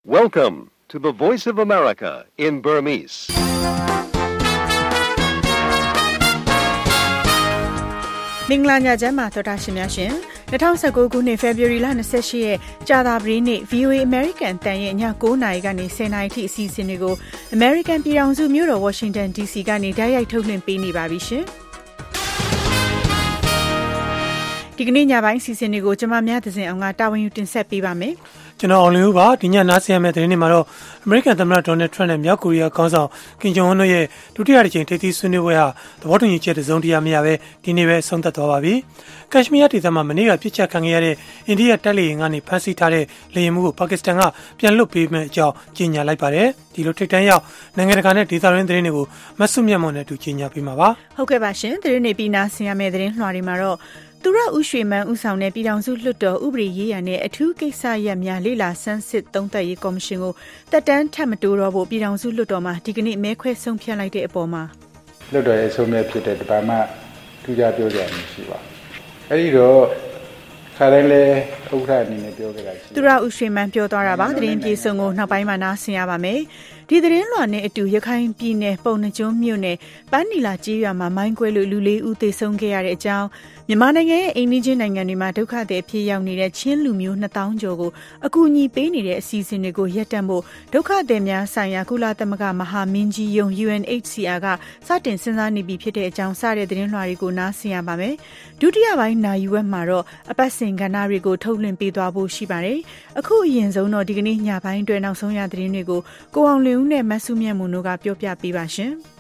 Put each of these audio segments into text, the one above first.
Welcome to the Voice of America in Burmese. ။မင်္ဂလာညချမ်းပါသောတာရှင်များရှင်2019ခုနှစ် February လ28ရက်ကြာသပတေးနေ့ VOA American တန်ရဲ့ည9:00နာရီကနေ10:00နာရီထိအစီအစဉ်တွေကို American ပြည်ထောင်စုမြို့တော် Washington DC ကနေတိုက်ရိုက်ထုတ်လွှင့်ပေးနေပါပြီရှင်။ဒီကနေ့ညပိုင်းအစီအစဉ်တွေကိုကျွန်မများသဇင်အောင်ကတာဝန်ယူတင်ဆက်ပေးပါမယ်။ကျွန်တော်အောင်လင်းဦးပါဒီညနားဆင်ရမယ့်သတင်းတွေမှာတော့ American သမ္မတ Donald Trump နဲ့မြောက်ကိုရီးယားခေါင်းဆောင် Kim Jong Un တို့ရဲ့ဒုတိယတစ်ချိန်ထိပ်သီးဆွေးနွေးပွဲဟာသဘောတူညီချက်တစ်စုံတရာမရဘဲဒီနေ့ပဲဆုံးသက်သွားပါပြီ။ကက်ရှ်မီးယားဒေသမှာမနေ့ကပြစ်ချခံခဲ့ရတဲ့အိန္ဒိယတပ်လေယာဉ်ကနေဖမ်းဆီးထားတဲ့လေယာဉ်မှုကိုပါကစ္စတန်ကပြန်လွှတ်ပေးမယ့်အကြောင်းကြေညာလိုက်ပါတယ်။ဒီလိုထိပ်တန်းရောက်နိုင်ငံတကာနဲ့ဒေသတွင်းသတင်းတွေကိုမဆုမြတ်မွန်နဲ့တူကြေညာပေးမှာပါ။ဟုတ်ကဲ့ပါရှင်သတင်းတွေပြီးနားဆင်ရမယ့်သတင်းလွှာတွေမှာတော့သူရဦးရွှေမန်းဦးဆောင်တဲ့ပြည်ထောင်စုလွှတ်တော်ဥပဒေရေးရာနဲ့အထူးကိစ္စရပ်များလေ့လာဆန်းစစ်သုံးသပ်ရေးကော်မရှင်ကိုတက်တန်းထပ်မတိုးတော့ဖို့ပြည်ထောင်စုလွှတ်တော်မှာဒီကနေ့မဲခွဲဆုံးဖြတ်လိုက်တဲ့အပေါ်မှာလွှတ်တော်ရဲ့ဆုံးဖြတ်ဖြစ်တဲ့တပါမှထူးခြားပြောကြရမရှိပါဘူး။အဲဒီတော့ခါတိုင်းလဲဥက္ကဋ္ဌအနေနဲ့ပြောကြတာရှိသူရဦးရွှေမန်းပြောသွားတာပါသတင်းပြေဆုံးကိုနောက်ပိုင်းမှာနားဆင်ရပါမယ်။ဒီသတင်းလွှာနဲ့အတူရခိုင်ပြည်နယ်ပုံနှကျွန်းမြို့နယ်ပန်းနီလာကျေးရွာမှာမိုင်းကွဲလို့လူ၄ဦးသေဆုံးခဲ့ရတဲ့အကြောင်းမြန်မာနိုင်ငံရဲ့အိမ်နီးချင်းနိုင်ငံတွေမှာဒုက္ခသည်အဖြစ်ရောက်နေတဲ့ချင်းလူမျိုး2000ကျော်ကိုအကူအညီပေးနေတဲ့အစီအစဉ်တွေကိုရပ်တန့်ဖို့ဒုက္ခသည်များဆိုင်ရာကုလသမဂ္ဂမဟာမင်းကြီးယုံ UNHCR ကစတင်စဉ်းစားနေပြီဖြစ်တဲ့အကြောင်းစတဲ့သတင်းလွှာတွေကိုနားဆင်ရပါမယ်။ဒုတိယပိုင်းနာယူဝက်မှာတော့အပတ်စဉ်ကဏ္ဍတွေကိုထုတ်လွှင့်ပေးသွားဖို့ရှိပါတယ်။အခုအရင်ဆုံးတော့ဒီကနေ့ညပိုင်းအတွက်နောက်ဆုံးရသတင်းတွေကိုကိုအောင်လင်းဦးနဲ့မဆုမြတ်မွန်တို့ကပြောပြပေးပါရှင်။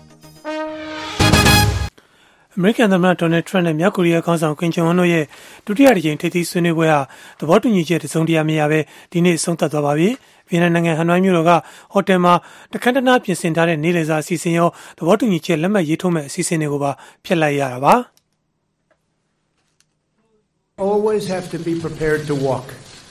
အမေရိကန်သမ္မတ Donald Trump နဲ့မြောက်ကိုရီးယားခေါင်းဆောင် Kim Jong Un တို့ရဲ့ဒုတိယတစ်ကြိမ်ထိပ်သီးဆွေးနွေးပွဲဟာသဘောတူညီချက်တစ်စုံတရာမရဘဲဒီနေ့ဆုံးသက်သွားပါပြီ။ဗီယက်နမ်နိုင်ငံဟနွိုင်းမြို့တော်ကဟိုတယ်မှာတခမ်းတနားပြင်ဆင်ထားတဲ့နေ့လည်စာအစီအစဉ်ရောသဘောတူညီချက်လက်မှတ်ရေးထိုးမဲ့အစီအစဉ်တွေကိုပါဖျက်လိုက်ရတာပါ။ Always have to be prepared to walk.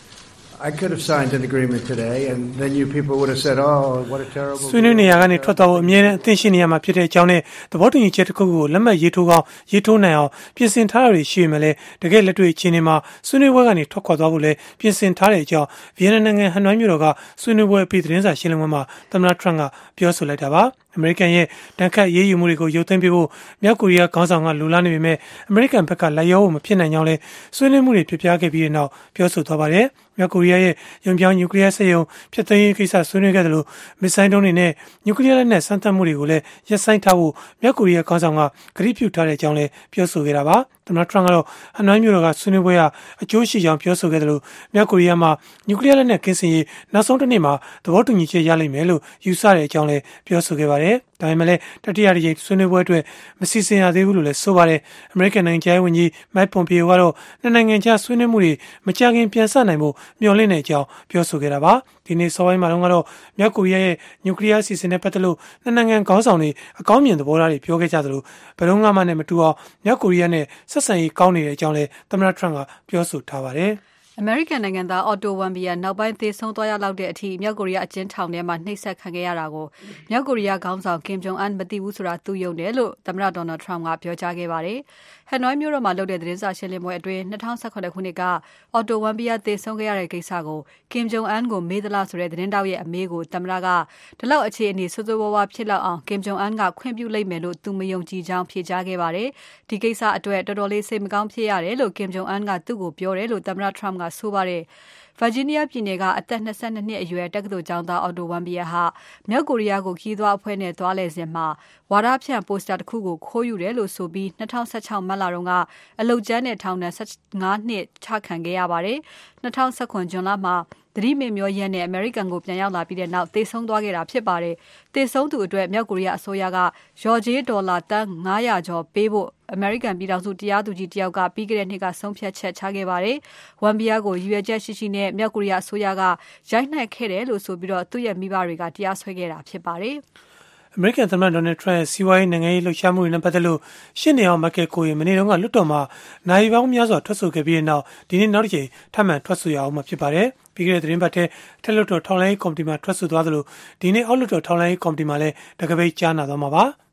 I could have signed an agreement today and then you people would have said, "Oh, what a terrible." ဆွေးနွေးနေရကနေထွက်သွားဖို့အမြဲတမ်းအသင့်ရှိနေရမှာဖြစ်တဲ့အကြောင်းနဲ့သဘောတူညီချက်တစ်ခုကိုလက်မှတ်ရေးထိုးကောင်းရေးထိုးနိုင်အောင်ပြင်ဆင်ထားတာတွေရှိမှလည်းတကယ်လက်တွေ့အခြေအနေမှာဆွေးနွေးပွဲကနေထွက်ခွာသွားဖို့လည်းပြင်ဆင်ထားတဲ့အကြောင်းဗီယက်နမ်နိုင်ငံဟနွိုင်းမြို့တော်ကဆွေးနွေးပွဲပြည်သတင်းစာရှင်းလင်းပွဲမှာသမ္မတ Trump ကပြောဆိုလိုက်တာပါအမေရိကန်ရဲ့တန်ခတ်ရေးယူမှုတွေကိုရုပ်သိမ်းပေးဖို့မြောက်ကိုရီးယားခေါင်းဆောင်ကလူလာနေပေမဲ့အမေရိကန်ဘက်ကလိုက်ရောဖို့မဖြစ်နိုင်ကြောင်းလဲဆွေးနွေးမှုတွေပြပြခဲ့ပြီးတဲ့နောက်ပြောဆိုသွားပါတယ်မြောက်ကိုရီးယားရဲ့ရုံပြောင်းနျူကလ িয়ার စက်ရုံဖျက်သိမ်းရေးကိစ္စဆွေးနွေးခဲ့တယ်လို့မစ်ဆိုင်းဒုံးတွေနဲ့နျူကလ িয়ার လက်နက်စမ်းသပ်မှုတွေကိုလည်းရပ်ဆိုင်းထားဖို့မြောက်ကိုရီးယားခေါင်းဆောင်ကကတိပြုထားတဲ့အကြောင်းလည်းပြောဆိုခဲ့တာပါသမ္မတ Trump ကတော့ဟနွိုင်းမြို့တော်ကဆွေးနွေးပွဲဟာအကျိုးရှိကြောင်းပြောဆိုခဲ့တယ်လို့မြောက်ကိုရီးယားမှာနျူကလ িয়ার လက်နက်ကင်းစင်ရေးနောက်ဆုံးတစ်နေ့မှာသဘောတူညီချက်ရလိမ့်မယ်လို့ယူဆတဲ့အကြောင်းလည်းပြောဆိုခဲ့ပါတယ်ဒါပေမဲ့လည်းတတိယတစ်ကြိမ်ဆွေးနွေးပွဲအတွက်မစီစဉ်ရသေးဘူးလို့လည်းဆိုပါတယ်အမေရိကန်နိုင်ငံခြားရေးဝန်ကြီး Mike Pompeo ကတော့နိုင်ငံခြားဆွေးနွေးမှုတွေမကြာခင်ပြန်ဆနိုင်ဖို့မျှော်လင့်တဲ့အကြောင်းပြောဆိုခဲ့တာပါဒီနေ့စောပိုင်းမှာတော့မြောက်ကိုရီးယားရဲ့နျူကလ িয়ার စီစဉ်တဲ့ပတ်သက်လို့နိုင်ငံခေါင်းဆောင်တွေအကောင်းမြင်သဘောထားတွေပြောခဲ့ကြသလိုဘယ်တော့မှနဲ့မတူအောင်မြောက်ကိုရီးယားနဲ့ဆက်ဆံရေးကောင်းနေတဲ့အကြောင်းလည်းသမ္မတ Trump ကပြောဆိုထားပါတယ်အမေရိကန်နိုင်ငံသားအော်တိုဝမ်ဘီယာနောက်ပိုင်းသေဆုံးသွားရလောက်တဲ့အထိမြောက်ကိုရီးယားအကျဉ်းထောင်ထဲမှာနှိပ်စက်ခံခဲ့ရတာကိုမြောက်ကိုရီးယားခေါင်းဆောင် Kim Jong Un မသိဘူးဆိုတာသူယုံတယ်လို့သမ္မတ Donald Trump ကပြောကြားခဲ့ပါတယ်။ဟနွိုင်းမြို့တော်မှာလုပ်တဲ့သတင်းစာရှင်းလင်းပွဲအတွင်း2018ခုနှစ်ကအော်တိုဝမ်ဘီယာသေဆုံးခဲ့ရတဲ့ကိစ္စကို Kim Jong Un ကိုမေးသလားဆိုတဲ့သတင်းတောက်ရဲ့အမေးကိုသမ္မတကဒီလောက်အခြေအနေဆိုးဆိုးဝါးဝါဖြစ်လောက်အောင် Kim Jong Un ကခွင့်ပြုလိုက်မယ်လို့သူမယုံကြည်ကြောင်းဖြေကြားခဲ့ပါတယ်။ဒီကိစ္စအတွက်တော်တော်လေးစိတ်မကောင်းဖြစ်ရတယ်လို့ Kim Jong Un ကသူ့ကိုပြောတယ်လို့သမ္မတ Trump ကဆိုပါတယ်။ဗာဂျီးနီးယားပြည်နယ်ကအသက်22နှစ်အရွယ်တက္ကသိုလ်ကျောင်းသားအော်တိုဝမ်ဘီယာဟာမြောက်ကိုရီးယားကိုခီးသွွားအဖွဲ့နဲ့သွားလည်စဉ်မှာဝါဒဖြန့်ပိုစတာတစ်ခုကိုခိုးယူတယ်လို့ဆိုပြီး2016မတ်လတုန်းကအလုတ်ကျန်းတဲ့ထောင်ဒဏ်15နှစ်ချခံခဲ့ရပါတယ်။2019ဇွန်လမှာသတိမေ့မျောရက်နဲ့အမေရိကန်ကိုပြန်ရောက်လာပြီးတဲ့နောက်သေဆုံးသွားခဲ့တာဖြစ်ပါတယ်။သေဆုံးသူအတွက်မြောက်ကိုရီးယားအစိုးရကရော်ဂျေးဒေါ်လာတန်း900ကျော်ပေးဖို့အမေရိကန်ပြည်ထောင်စုတရားသူကြီးတယောက်ကပြီးခဲ့တဲ့နှစ်ကဆုံးဖြတ်ချက်ချခဲ့ပါတယ်။ဝမ်ဘီယာကိုရွေချက်ရှိရှိနဲ့မြောက်ကိုရီးယားအစိုးရကရိုက်နှက်ခဲ့တယ်လို့ဆိုပြီးတော့သူ့ရဲ့မိဘတွေကတရားစွဲခဲ့တာဖြစ်ပါတယ်။အမေရိကန်သမ္မတ Donald Trump ရဲ့စီးပွားရေးနိုင်ငံရေးလှုပ်ရှားမှုတွေနဲ့ပတ်သက်လို့ရှင်းနေအောင်မက်ကယ်ကိုရင်မနေ့တုန်းကလွှတ်တော်မှာနိုင်ပေါင်းများစွာထွက်ဆိုခဲ့ပြီးတဲ့နောက်ဒီနေ့နောက်တစ်ချိန်ထပ်မံထွက်ဆိုရအောင်မှဖြစ်ပါတယ်။ပြီးခဲ့တဲ့သတင်းပတ်ထဲထက်လွှတ်တော်ထောက်လှမ်းရေးကော်မတီမှာထွက်ဆိုသွားသလိုဒီနေ့အောက်လွှတ်တော်ထောက်လှမ်းရေးကော်မတီမှာလည်းတကပိတ်ကြားနာသွားမှာပါ။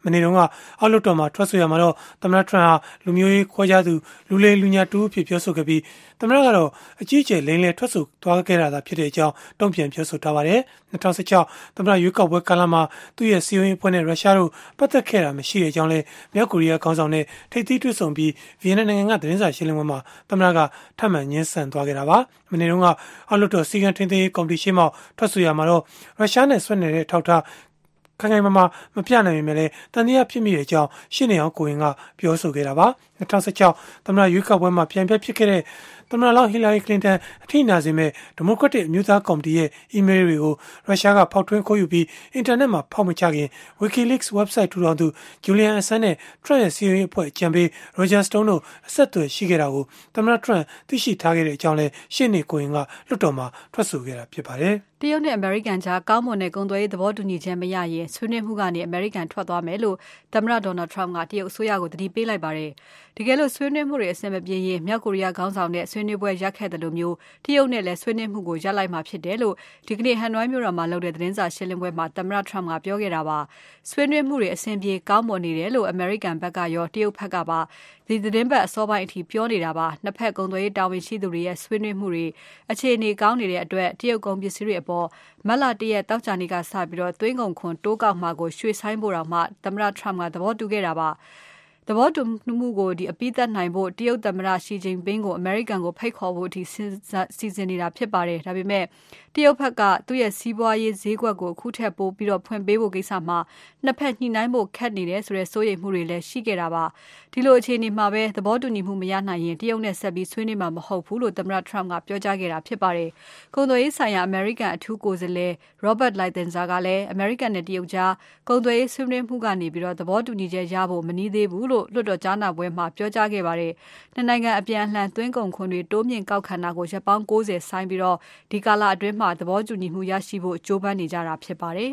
မနေ့တုန်းကအောက်လွှတ်တော်မှာထွက်ဆိုရမှာတော့သမ္မတထရန့်ဟာလူမျိုးရေးခွဲခြားသူလူလေလူညာတူဖြစ်ပြောဆိုခဲ့ပြီးသမ္မတကတော့အကြီးအကျယ်လိမ့်လည်ထွက်ဆိုသွားခဲ့တာသာဖြစ်တဲ့အကြောင်းတုံ့ပြန်ပြောဆိုထားပါတယ်2016သမ္မတရွေးကောက်ပွဲကာလမှာသူ့ရဲ့စီယိုရင်းအဖွဲ့နဲ့ရုရှားတို့ပတ်သက်ခဲ့တာမရှိတဲ့အကြောင်းလဲမြောက်ကိုရီးယားခေါင်းဆောင်နဲ့ထိပ်သီးတွေ့ဆုံပြီးဗီယက်နမ်နိုင်ငံကသတင်းစာရှင်းလင်းပွဲမှာသမ္မတကထပ်မံညှင်းဆန်သွားခဲ့တာပါမနေ့တုန်းကအောက်လွှတ်တော်စီကံထင်းသေးကော်မတီရှေ့မှောက်ထွက်ဆိုရမှာတော့ရုရှားနဲ့ဆွေးနွေးတဲ့ထောက်ထားခိုင်ခိုင်မာမာမပြနိုင်ပေမဲ့လည်းတန်တရားဖြစ်မိတဲ့အကြောင်းရှင်းနေအောင်ကိုရင်ကပြောဆိုခဲ့တာပါ2016သမ္မတရွေးကောက်ပွဲမှာပြန်ပြဖြစ်ခဲ့တဲ့သမ္မတလောင်းဟီလာရီကလင်တန်အထိနာစေမဲ့ဒီမိုကရက်တစ်အမျိုးသားကော်မတီရဲ့အီးမေးလ်တွေကိုရုရှားကဖောက်ထွင်းခိုးယူပြီးအင်တာနက်မှာဖောက်မချခင် WikiLeaks website ထူထောင်သူဂျူလီယန်အဆန်နဲ့ Trump ရဲ့စီယိုရေးအဖွဲ့အကြံပေး Roger Stone တို့အဆက်အသွယ်ရှိခဲ့တာကိုသမ္မတ Trump သိရှိထားခဲ့တဲ့အကြောင်းလဲရှင်းနေကိုရင်ကလွှတ်တော်မှာထွက်ဆိုခဲ့တာဖြစ်ပါတယ်တရုတ်နဲ့အမေရိကန်ကြားကောင်းမွန်တဲ့ကုန်သွယ်ရေးသဘောတူညီချက်မရရင်ဆွေးနွေးမှုကနေအမေရိကန်ထွက်သွားမယ်လို့သမ္မတဒေါ်နယ်ထရမ့်ကတရုတ်အစိုးရကိုတတိပေးလိုက်ပါတယ်။တကယ်လို့ဆွေးနွေးမှုတွေအဆင်မပြေရင်မြောက်ကိုရီးယားခေါင်းဆောင်နဲ့ဆွေးနွေးပွဲရပ်ခဲ့တယ်လို့မျိုးတရုတ်နဲ့လည်းဆွေးနွေးမှုကိုရပ်လိုက်မှာဖြစ်တယ်လို့ဒီကနေ့ဟန်နွိုင်းမြို့တော်မှာလုပ်တဲ့သတင်းစာရှင်းလင်းပွဲမှာသမ္မတထရမ့်ကပြောခဲ့တာပါ။ဆွေးနွေးမှုတွေအဆင်ပြေကောင်းမွန်နေတယ်လို့အမေရိကန်ဘက်ကရောတရုတ်ဘက်ကပါဒီသတင်းပတ်အစောပိုင်းအထိပြောနေတာပါ။နှစ်ဖက်ကုန်သွယ်ရေးတာဝန်ရှိသူတွေရဲ့ဆွေးနွေးမှုတွေအခြေအနေကောင်းနေတဲ့အတွက်တရုတ်ကုန်ပစ္စည်းတွေအပေါ်မတ်လ1ရက်တောက်ကြနေကစပြီးတော့သွင်းကုန်ခွန်တိုးကောက်မှာကိုရွှေ့ဆိုင်းဖို့တော့မှသမ္မတထရမ့်ကသဘောတူခဲ့တာပါသဘောတူမှုကိုအပြီးသတ်နိုင်ဖို့တရုတ်သမ္မတရှီကျင်းပင်းကိုအမေရိကန်ကိုဖိတ်ခေါ်ဖို့အထိစီစဉ်နေတာဖြစ်ပါတယ်ဒါပေမဲ့တရုတ်ဘက်ကသူ့ရဲ့စီးပွားရေးဈေးကွက်ကိုအခုထက်ပိုပြီးတော့ဖွင့်ပေးဖို့ကိစ္စမှာနှစ်ဖက်ညှိနှိုင်းဖို့ခက်နေတယ်ဆိုတဲ့စိုးရိမ်မှုတွေလည်းရှိခဲ့တာပါဒီလိုအခြေအနေမှာပဲသဘောတူညီမှုမရနိုင်ရင်တရုတ်နဲ့ဆက်ပြီးဆွေးနွေးမှာမဟုတ်ဘူးလို့သမ္မတထရမ့်ကပြောကြားခဲ့တာဖြစ်ပါတယ်ကုန်သွယ်ရေးဆိုင်ရာအမေရိကန်အထူးကိုယ်စားလှယ် Robert Lighthizer ကလည်းအမေရိကန်နဲ့တရုတ်ကြားကုန်သွယ်ရေးဆွေးနွေးမှုကနေပြီးတော့သဘောတူညီချက်ရဖို့မနည်းသေးဘူးလို့လွှတ်တော်ကြားနာပွဲမှာပြောကြားခဲ့ပါတယ်နှစ်နိုင်ငံအပြန်အလှန်သွင်းကုန်ခွန်တွေတိုးမြင့်ကောက်ခံတာကိုရပ်ပေါင်း90ဆိုင်းပြီးတော့ဒီကာလအတွင်းမှာသဘောတူညီမှုရရှိဖို့ကြိုးပမ်းနေကြတာဖြစ်ပါတယ်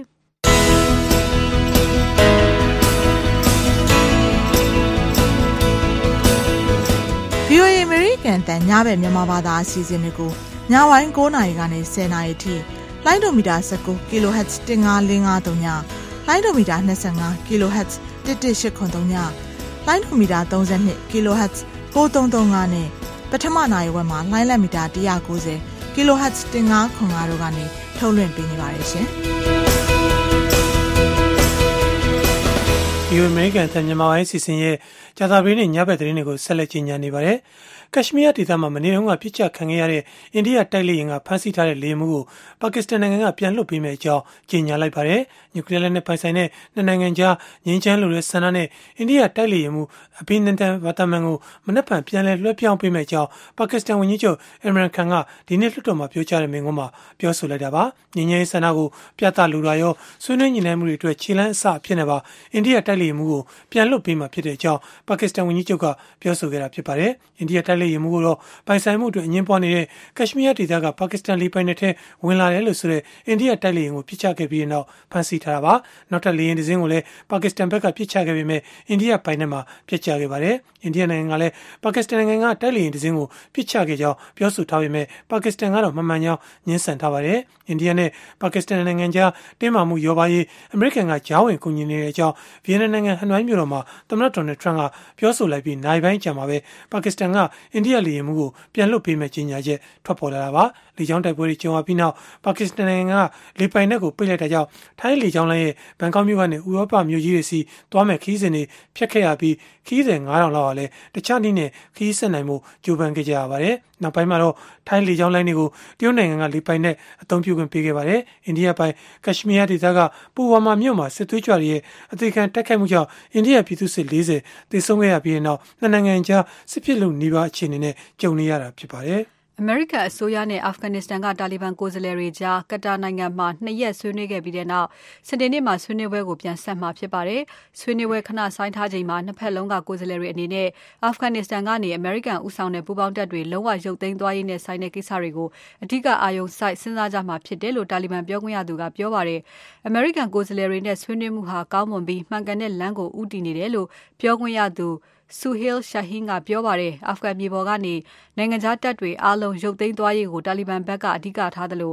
VOA American တန်ညဘက်မြန်မာဘာသာအစီအစဉ်တွေကိုညဝိုင်း9:00နာရီကနေ10:00နာရီထိလိုင်းဒိုမီတာ19 kHz 15553ညလိုင်းဒိုမီတာ25 kHz 11883ညလိုင်းဒိုမီတာ32 kHz 9335နဲ့ပထမနိုင်ဝက်မှာလိုင်းလက်မီတာ190 kHz 1505တို့ကနေထုတ်လွှင့်ပေးနေပါတယ်ရှင်ဒီအမေရိကန်တန်မြန်မာပိုင်းစီစဉ်ရဲ့ကြာသပတေးနေ့ညဘက်သတင်းတွေကိုဆက်လက်ကြီးညာနေပါတယ်။ကက်ရှ်မီးယားဒေသမှာမနေ့တုန်းကပြစ်ချခံခဲ့ရတဲ့အိန္ဒိယတိုက်လေယာဉ်ကဖမ်းဆီးထားတဲ့လေယာဉ်မှုကိုပါကစ္စတန်နိုင်ငံကပြန်လွှတ်ပေးမယ့်အကြောင်းကြေညာလိုက်ပါတယ်။နျူကလီးယားလက်နက်ပိုင်ဆိုင်တဲ့နှစ်နိုင်ငံကြားငြိမ်းချမ်းလိုတဲ့ဆန္ဒနဲ့အိန္ဒိယတိုက်လေယာဉ်မှုအဘိနန္ဒန်ဝါတာမန်ကိုမနက်ဖြန်ပြန်လည်လွှဲပြောင်းပေးမယ့်အကြောင်းပါကစ္စတန်ဝန်ကြီးချုပ်အီမရန်ခန်ကဒီနေ့လွှတ်တော်မှာပြောကြားတဲ့မိန့်ခွန်းမှာပြောဆိုလိုက်တာပါ။ငြိမ်းချမ်းရေးဆန္ဒကိုပြသလိုတာရောဆွေးနွေးညှိနှိုင်းမှုတွေအတွက်ခြေလှမ်းအစအဖြစ်နဲ့ပါအိန္ဒိယတိုက်လေယာဉ်မှုကိုပြန်လွှတ်ပေးမှာဖြစ်တဲ့အကြောင်းပါကစ္စတန်ဝန်ကြီးချုပ်ကပြောဆိုခဲ့တာဖြစ်ပါတယ်။အိန္ဒိယတိုက်လေယာဉ်မှုကိုတော့ပိုင်ဆိုင်မှုအတွက်အငင်းပွားနေတဲ့ကက်ရှ်မီးယားဒေသကပါကစ္စတန်လေပိုင်နယ်ထဲဝင်လာတယ်လို့ဆိုတဲ့အိန္ဒိယတိုက်လေယာဉ်ကိုပြစ်ချခဲ့ပြီးနောက်ဖမ်းဆီးထားတာပါနောက်ထပ်လေယာဉ်တစ်စင်းကိုလည်းပါကစ္စတန်ဘက်ကပြစ်ချခဲ့ပေမဲ့အိန္ဒိယပိုင်နယ်မှာပြစ်ချခဲ့ပါတယ်အိန္ဒိယနိုင်ငံကလည်းပါကစ္စတန်နိုင်ငံကတိုက်လေယာဉ်တစ်စင်းကိုပြစ်ချခဲ့ကြောင်းပြောဆိုထားပေမဲ့ပါကစ္စတန်ကတော့မမှန်ကြောင်းညှင်းဆန်ထားပါတယ်အိန္ဒိယနဲ့ပါကစ္စတန်နိုင်ငံကြားတင်းမာမှုရောပါရေးအမေရိကန်ကကြားဝင်ကူညီနေတဲ့အကြောင်းဗီယက်နမ်နိုင်ငံဟနွိုင်းမြို့တော်မှာသမ္မတဒေါ်နယ်ထရန့်ကပြောဆိုလိုက်ပြီးနိုင်ပိုင်းကြာမှာပဲပါကစ္စတန်ကအိန္ဒိယလေယာဉ်မှုကိုပြန်လွှတ်ပေးမဲ့ကြေညာချက်ထွက်ပေါ်လာတာပါလေကြောင်းတိုက်ပွဲတွေကြုံရပြီးနောက်ပါကစ္စတန်နိုင်ငံကလေပိုင်နက်ကိုပိတ်လိုက်တာကြောင့်ထိုင်းလေကြောင်းလိုင်းရဲ့ဘန်ကောက်မြို့ကနေဥရောပမြို့ကြီးတွေစီသွားမဲ့ခီးစဉ်တွေဖျက်ခဲ့ရပြီးခီးစဉ်9000လောက်ဟာလည်းတခြားနည်းနဲ့ခီးဆက်နိုင်မှုကြိုးပမ်းခဲ့ကြရပါတယ်နောက်ပိုင်းမှာတော့ထိုင်းလေကြောင်းလိုင်းတွေကိုတရုတ်နိုင်ငံကလေပိုင်နက်အသုံးပြုခွင့်ပေးခဲ့ပါတယ်အိန္ဒိယပိုင်ကက်ရှ်မီးယားဒေသကပူဝါမာမြို့မှာစစ်သွေးကြွတွေရဲ့အသေးခံတိုက်ခိုက်မှုကြောင့်အိန္ဒိယပြည်သူစစ်40သေဆုံးခဲ့ရပြီးနောက်နှစ်နိုင်ငံကြားစစ်ဖြစ်လို့နှီးပါအခြေအနေနဲ့ကြုံနေရတာဖြစ်ပါတယ်အမေရိကန်အစိုးရနဲ့အာဖဂန်နစ္စတန်ကတာလီဘန်ကိုယ်စားလှယ်တွေကြားကတာနိုင်ငံမှာ2ရက်ဆွေးနွေးခဲ့ပြီးတဲ့နောက်စနေနေ့မှာဆွေးနွေးပွဲကိုပြန်ဆက်မှာဖြစ်ပါတယ်။ဆွေးနွေးပွဲခဏဆိုင်းထားချိန်မှာနှစ်ဖက်လုံးကကိုယ်စားလှယ်တွေအနေနဲ့အာဖဂန်နစ္စတန်ကနေအမေရိကန်ဦးဆောင်တဲ့ပူးပေါင်းတပ်တွေလုံးဝရုပ်သိမ်းသွားရေးနဲ့ဆိုင်တဲ့ကိစ္စတွေကိုအဓိကအာရုံစိုက်စဉ်းစားကြမှာဖြစ်တယ်လို့တာလီဘန်ပြောခွင့်ရသူကပြောပါတယ်။အမေရိကန်ကိုယ်စားလှယ်တွေနဲ့ဆွေးနွေးမှုဟာကောင်းမွန်ပြီးမှန်ကန်တဲ့လမ်းကိုဦးတည်နေတယ်လို့ပြောခွင့်ရသူSuhail Shaheen ကပြောပါတယ်အာဖဂန်ပြည်ပေါ်ကနေနိုင်ငံခြားတပ်တွေအားလုံးရုပ်သိမ်းသွားရေးကိုတာလီဘန်ဘက်ကအဓိကထားတယ်လို့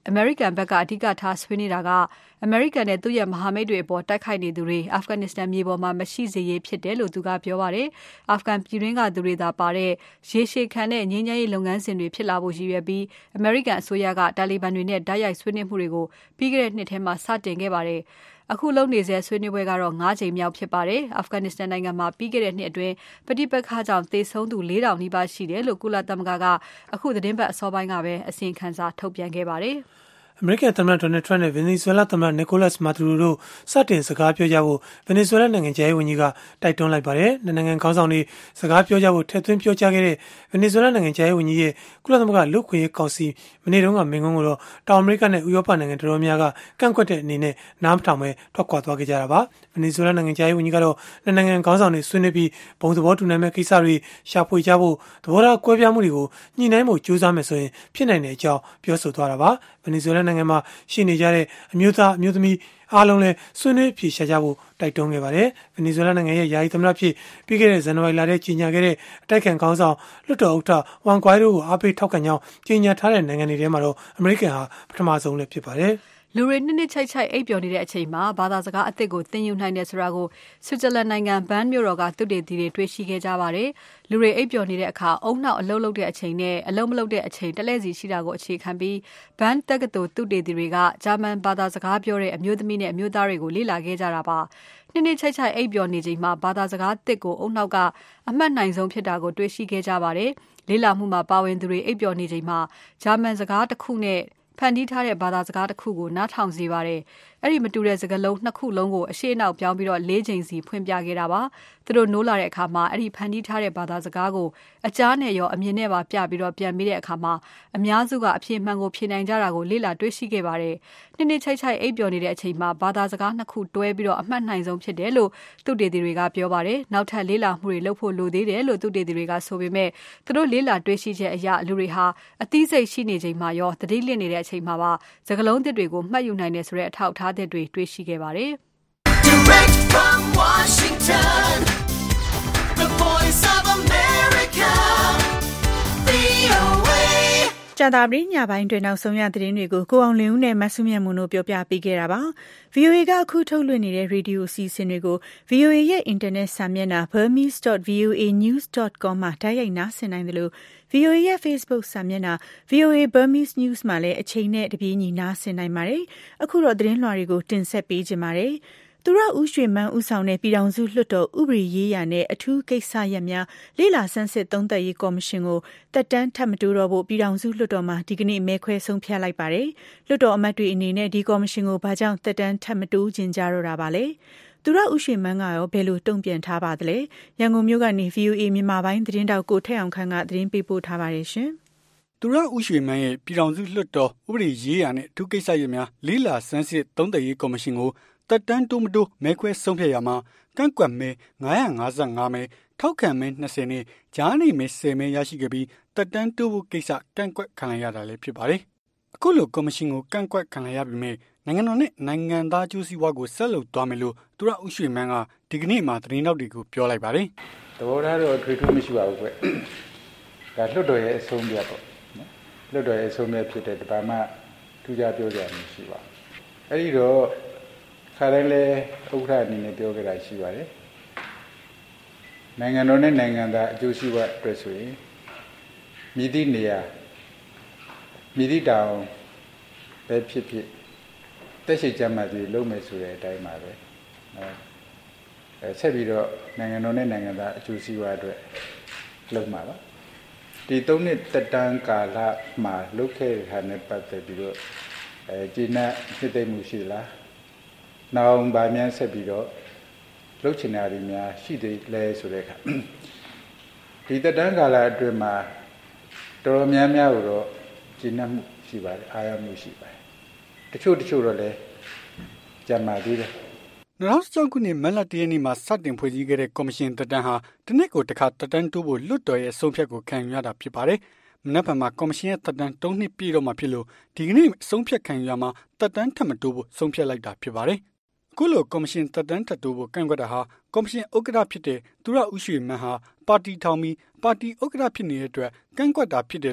အမေရိကန်ဘက်ကအဓိကထားဆွေးနွေးတာကအမေရိကန်နဲ့သူ့ရဲ့မဟာမိတ်တွေအပေါ်တိုက်ခိုက်နေသူတွေအာဖဂန်နစ္စတန်မြေပေါ်မှာမရှိစေရေးဖြစ်တယ်လို့သူကပြောပါတယ်။အာဖဂန်ပြည်တွင်းကသူတွေသာပါတဲ့ရေရှည်ခံတဲ့ငြိမ်းချမ်းရေးလုပ်ငန်းစဉ်တွေဖြစ်လာဖို့ရည်ရွယ်ပြီးအမေရိကန်အစိုးရကတာလီဘန်တွေနဲ့တိုက်ရိုက်ဆွေးနွေးမှုတွေကိုပြီးခဲ့တဲ့နှစ်ထဲမှာစတင်ခဲ့ပါတယ်။အခုလုံနေဆဲဆွေးနွေးပွဲကတော့9ကြိမ်မြောက်ဖြစ်ပါတယ်။အာဖဂန်နစ္စတန်နိုင်ငံမှာပြီးခဲ့တဲ့နှစ်အတွင်းပဋိပက္ခကြောင့်သေဆုံးသူ4000နီးပါးရှိတယ်လို့ကုလသမဂ္ဂကအခုသတင်းပတ်အစောပိုင်းကပဲအစီရင်ခံစာထုတ်ပြန်ခဲ့ပါတယ်။အမေရိကန်သမ္မတဒေါ်နယ်ထရန့်နဲ့ဗင်နီဇွဲလားသမ္မတနီကိုလတ်မာဒူရိုတို့စတင်စကားပြောကြဖို့ဗင်နီဇွဲလားနိုင်ငံခြားရေးဝန်ကြီးကတိုက်တွန်းလိုက်ပါတယ်။နိုင်ငံခေါင်းဆောင်တွေစကားပြောကြဖို့ထည့်သွင်းပြောကြားခဲ့တဲ့ဗင်နီဇွဲလားနိုင်ငံခြားရေးဝန်ကြီးရဲ့ကုလသမဂ္ဂလူ့ခွင့်ရေးကောင်စီမနေ့တုန်းကမိန့်ခွန်းကိုတော့တောင်အမေရိကနဲ့ဥရောပနိုင်ငံတော်တော်များများကကန့်ကွက်တဲ့အနေနဲ့နားမထောင်ပဲထွက်ခွာသွားခဲ့ကြတာပါ။ဗင်နီဇွဲလားနိုင်ငံခြားရေးဝန်ကြီးကတော့နိုင်ငံခေါင်းဆောင်တွေဆွေးနွေးပြီးဘုံသဘောတူနိုင်မဲ့ကိစ္စတွေရှာဖွေကြဖို့သဘောထားကွဲပြားမှုတွေကိုညှိနှိုင်းဖို့ကြိုးစားမယ်ဆိုရင်ဖြစ်နိုင်တဲ့အကြောင်းပြောဆိုသွားတာပါ။ဗင်နီဇွဲလားနိုင်ငံမှာရှိနေကြတဲ့အမျိုးသားအမျိုးသမီးအားလုံးလည်းဆွေးနွေးအဖြေရှာကြဖို့တိုက်တွန်းခဲ့ပါတယ်။ဗင်နီဇွဲလားနိုင်ငံရဲ့ယာယီသမ္မတဖြစ်ပြီးခဲ့တဲ့ဇန်နဝါရီလထဲကြီးညာခဲ့တဲ့အတိုက်ခံခေါင်းဆောင်လွှတ်တော်ဥက္ကဋ္ဌဝမ်ကွိုင်တို့ကိုအားပေးထောက်ခံကြောင်းကြီးညာထားတဲ့နိုင်ငံတွေထဲမှာတော့အမေရိကန်ဟာပထမဆုံးလည်းဖြစ်ပါတယ်။လူတွေနှစ်ချိုက်ချိုက်အိပ်ပျော်နေတဲ့အချိန်မှာဘာသာစကားအသစ်ကိုသင်ယူနိုင်တယ်ဆိုတာကိုဆွစ်ဇာလန်နိုင်ငံဘန်မြို့တော်ကသုတေသီတွေတွေ့ရှိခဲ့ကြပါတယ်။လူတွေအိပ်ပျော်နေတဲ့အခါအုံနောက်အလုပ်လုပ်တဲ့အချိန်နဲ့အလုပ်မလုပ်တဲ့အချိန်တလဲစီရှိတာကိုအခြေခံပြီးဘန်တက္ကသိုလ်သုတေသီတွေကဂျာမန်ဘာသာစကားပြောတဲ့အမျိုးသမီးနဲ့အမျိုးသားတွေကိုလေ့လာခဲ့ကြတာပါ။နှစ်ချိုက်ချိုက်အိပ်ပျော်နေချိန်မှာဘာသာစကားသစ်ကိုအုံနောက်ကအမှတ်နိုင်ဆုံးဖြစ်တာကိုတွေ့ရှိခဲ့ကြပါတယ်။လေ့လာမှုမှာပါဝင်သူတွေအိပ်ပျော်နေချိန်မှာဂျာမန်စကားတစ်ခုနဲ့ဖန်တီးထားတဲ့ဘာသာစကားတစ်ခုကိုနားထောင်စေပါတယ်။အဲ့ဒီမတူတဲ့စကားလုံးနှစ်ခုလုံးကိုအရှိအနောက်ပြောင်းပြီးတော့၄ချိန်စီဖွင့်ပြခဲ့တာပါ။သူတို့နိုးလာတဲ့အခါမှာအဲ့ဒီဖန်တီးထားတဲ့ဘာသာစကားကိုအကြားနဲ့ရောအမြင်နဲ့ပါပြပြီးတော့ပြန်မိတဲ့အခါမှာအများစုကအဖြစ်မှန်ကိုဖြေနိုင်ကြတာကိုလေ့လာတွေ့ရှိခဲ့ပါတယ်။နှစ်ချိုက်ချိုက်အိပ်ပျော်နေတဲ့အချိန်မှာဘာသာစကားနှစ်ခုတွဲပြီးတော့အမှတ်နိုင်ဆုံးဖြစ်တယ်လို့သုတေသီတွေကပြောပါတယ်။နောက်ထပ်လေ့လာမှုတွေလုပ်ဖို့လိုသေးတယ်လို့သုတေသီတွေကဆိုပေမဲ့သူတို့လေ့လာတွေ့ရှိချက်အရလူတွေဟာအသိစိတ်ရှိနေချိန်မှာရောသတိလစ်နေတဲ့အချိန်မှာပါစကားလုံးသစ်တွေကိုမှတ်ယူနိုင်တယ်ဆိုတဲ့အထောက်အထားသစ်တွေတွေ့ရှိခဲ့ပါတယ်။ Direct from Washington, the voice of America, VOA. ကြာသပတေးညပိုင်းတွင်နောက်ဆုံးရသတင်းတွေကိုကိုအောင်လင်းဦးနဲ့မဆုမြတ်မွန်တို့ပြောပြပေးခဲ့တာပါ။ VOA ကအခုထုတ်လွှင့်နေတဲ့ရေဒီယိုအစီအစဉ်တွေကို VOA ရဲ့အင်တာနက်စာမျက်နှာ burmese.voanews.com မှာတိုက်ရိုက်နားဆင်နိုင်တယ်လို့ VOA ရဲ့ Facebook စာမျက်နှာ VOA Burmese News မှာလည်းအချိန်နဲ့တပြေးညီနားဆင်နိုင်ပါတယ်။အခုတော့သတင်းလွှာတွေကိုတင်ဆက်ပေးကြပါမယ်။သူရဦးရွှေမန်းဦးဆောင်တဲ့ပြည်ထောင်စုလွှတ်တော်ဥပဒေရေးရာနဲ့အထူးကိစ္စရပ်များလေ့လာဆန်းစစ်သုံးသပ်ရေးကော်မရှင်ကိုတက်တန်းထပ်မတိုးတော့ဖို့ပြည်ထောင်စုလွှတ်တော်မှာဒီကနေ့မဲခွဲဆုံးဖြတ်လိုက်ပါတယ်။လွှတ်တော်အမတ်တွေအနေနဲ့ဒီကော်မရှင်ကိုဘာကြောင့်တက်တန်းထပ်မတိုးကျင်ကြတော့တာပါလဲ။သူရဦးရွှေမန်းကရောဘယ်လိုတုံ့ပြန်ထားပါသလဲ။ရန်ကုန်မြို့ကနေ VOA မြန်မာပိုင်းသတင်းတောက်ကိုထက်အောင်ခန့်ကသတင်းပေးပို့ထားပါတယ်ရှင်။သူရဦးရွှေမန်းရဲ့ပြည်ထောင်စုလွှတ်တော်ဥပဒေရေးရာနဲ့အထူးကိစ္စရပ်များလေ့လာဆန်းစစ်သုံးသပ်ရေးကော်မရှင်ကိုတက်တန်းတိုးမတိုးမဲခွဲဆုံးဖြတ်ရမှာကန့်ကွက်မဲ955မဲထောက်ခံမဲ20နဲ့ကြားနေမဲ10မဲရရှိခဲ့ပြီးတက်တန်းတိုးဖို့ကိစ္စကန့်ကွက်ခံလိုက်ရတာလည်းဖြစ်ပါတယ်။အခုလိုကော်မရှင်ကိုကန့်ကွက်ခံလိုက်ရပြီးမြဲနိုင်ငံတော်နဲ့နိုင်ငံသားကျိုးစီးပွားကိုဆက်လုပ်သွားမယ်လို့သူရဦးရွှေမန်းကဒီကနေ့မှသတင်းတောက်တွေကိုပြောလိုက်ပါတယ်။သဘောထားတော့ထွေထူးမရှိပါဘူးကွ။ဒါလွှတ်တော်ရဲ့အဆုံးအဖြတ်ပေါ့နော်။လွှတ်တော်ရဲ့အဆုံးအဖြတ်ဖြစ်တဲ့ဒီဘာမှထူးခြားပြောစရာမရှိပါဘူး။အဲဒီတော့ခါတိုင်းလဲဥက္ကဋ္ဌအနေနဲ့ပြောကြတာရှိပါတယ်။နိုင်ငံတော်နဲ့နိုင်ငံသားအကျိုးစီးပွားအတွက်ဆိုရင်မြည်သည့်နေရာမြည်သည့်တောင်ပဲဖြစ်ဖြစ်တက်ရှိကြမှသည်လုံးမယ်ဆိုတဲ့အတိုင်းပါပဲ။ဆက်ပြီးတော့နိုင်ငံတော်နဲ့နိုင်ငံသားအကျိုးစီးပွားအတွက်လုပ်မှာပါ။ဒီ3နှစ်တက်တန်းကာလမှာလုပ်ခဲ့တဲ့ဟာနဲ့ပတ်သက်ပြီးတော့ကျေနပ်ဖြစ်သိမှုရှိလား။နောက်ဗာမြန်ဆက်ပြီးတော့လှုပ်ချင်တာတွေများရှိသေးလဲဆိုတဲ့အခါဒီတက်တန်းကာလအတွင်းမှာတော်တော်များများကိုတော့ကျေနပ်မှုရှိပါတယ်အားရမှုရှိပါတယ်တချို့တော့လည်းကြံပါသေးတယ် 2016ခုနှစ်မတ်လ1ရက်နေ့မှာစတင်ဖွဲ့စည်းခဲ့တဲ့ကော်မရှင်တက်တန်းဟာတစ်နှစ်ကိုတစ်ခါတက်တန်းတိုးဖို့လွှတ်တော်ရဲ့ဆုံးဖြတ်ကိုခံယူရတာဖြစ်ပါတယ်မနက်ဖြန်မှာကော်မရှင်ရဲ့တက်တန်း3နှစ်ပြည့်တော့မှာဖြစ်လို့ဒီကနေ့ဆုံးဖြတ်ခံယူရမှာတက်တန်းထပ်မတိုးဖို့ဆုံးဖြတ်လိုက်တာဖြစ်ပါတယ်အခုလိုကော်မရှင်တက်တန်းထပ်တိုးဖို့ကန့်ကွက်တာဟာကော်မရှင်ဥက္ကဋ္ဌဖြစ်တဲ့သူရဦးရွှေမန်းဟာပါတီထောင်ပြီးပါတီဥက္ကဋ္ဌဖြစ်နေတဲ့အတွက်ကန့်ကွက်တာဖြစ်တယ်လို့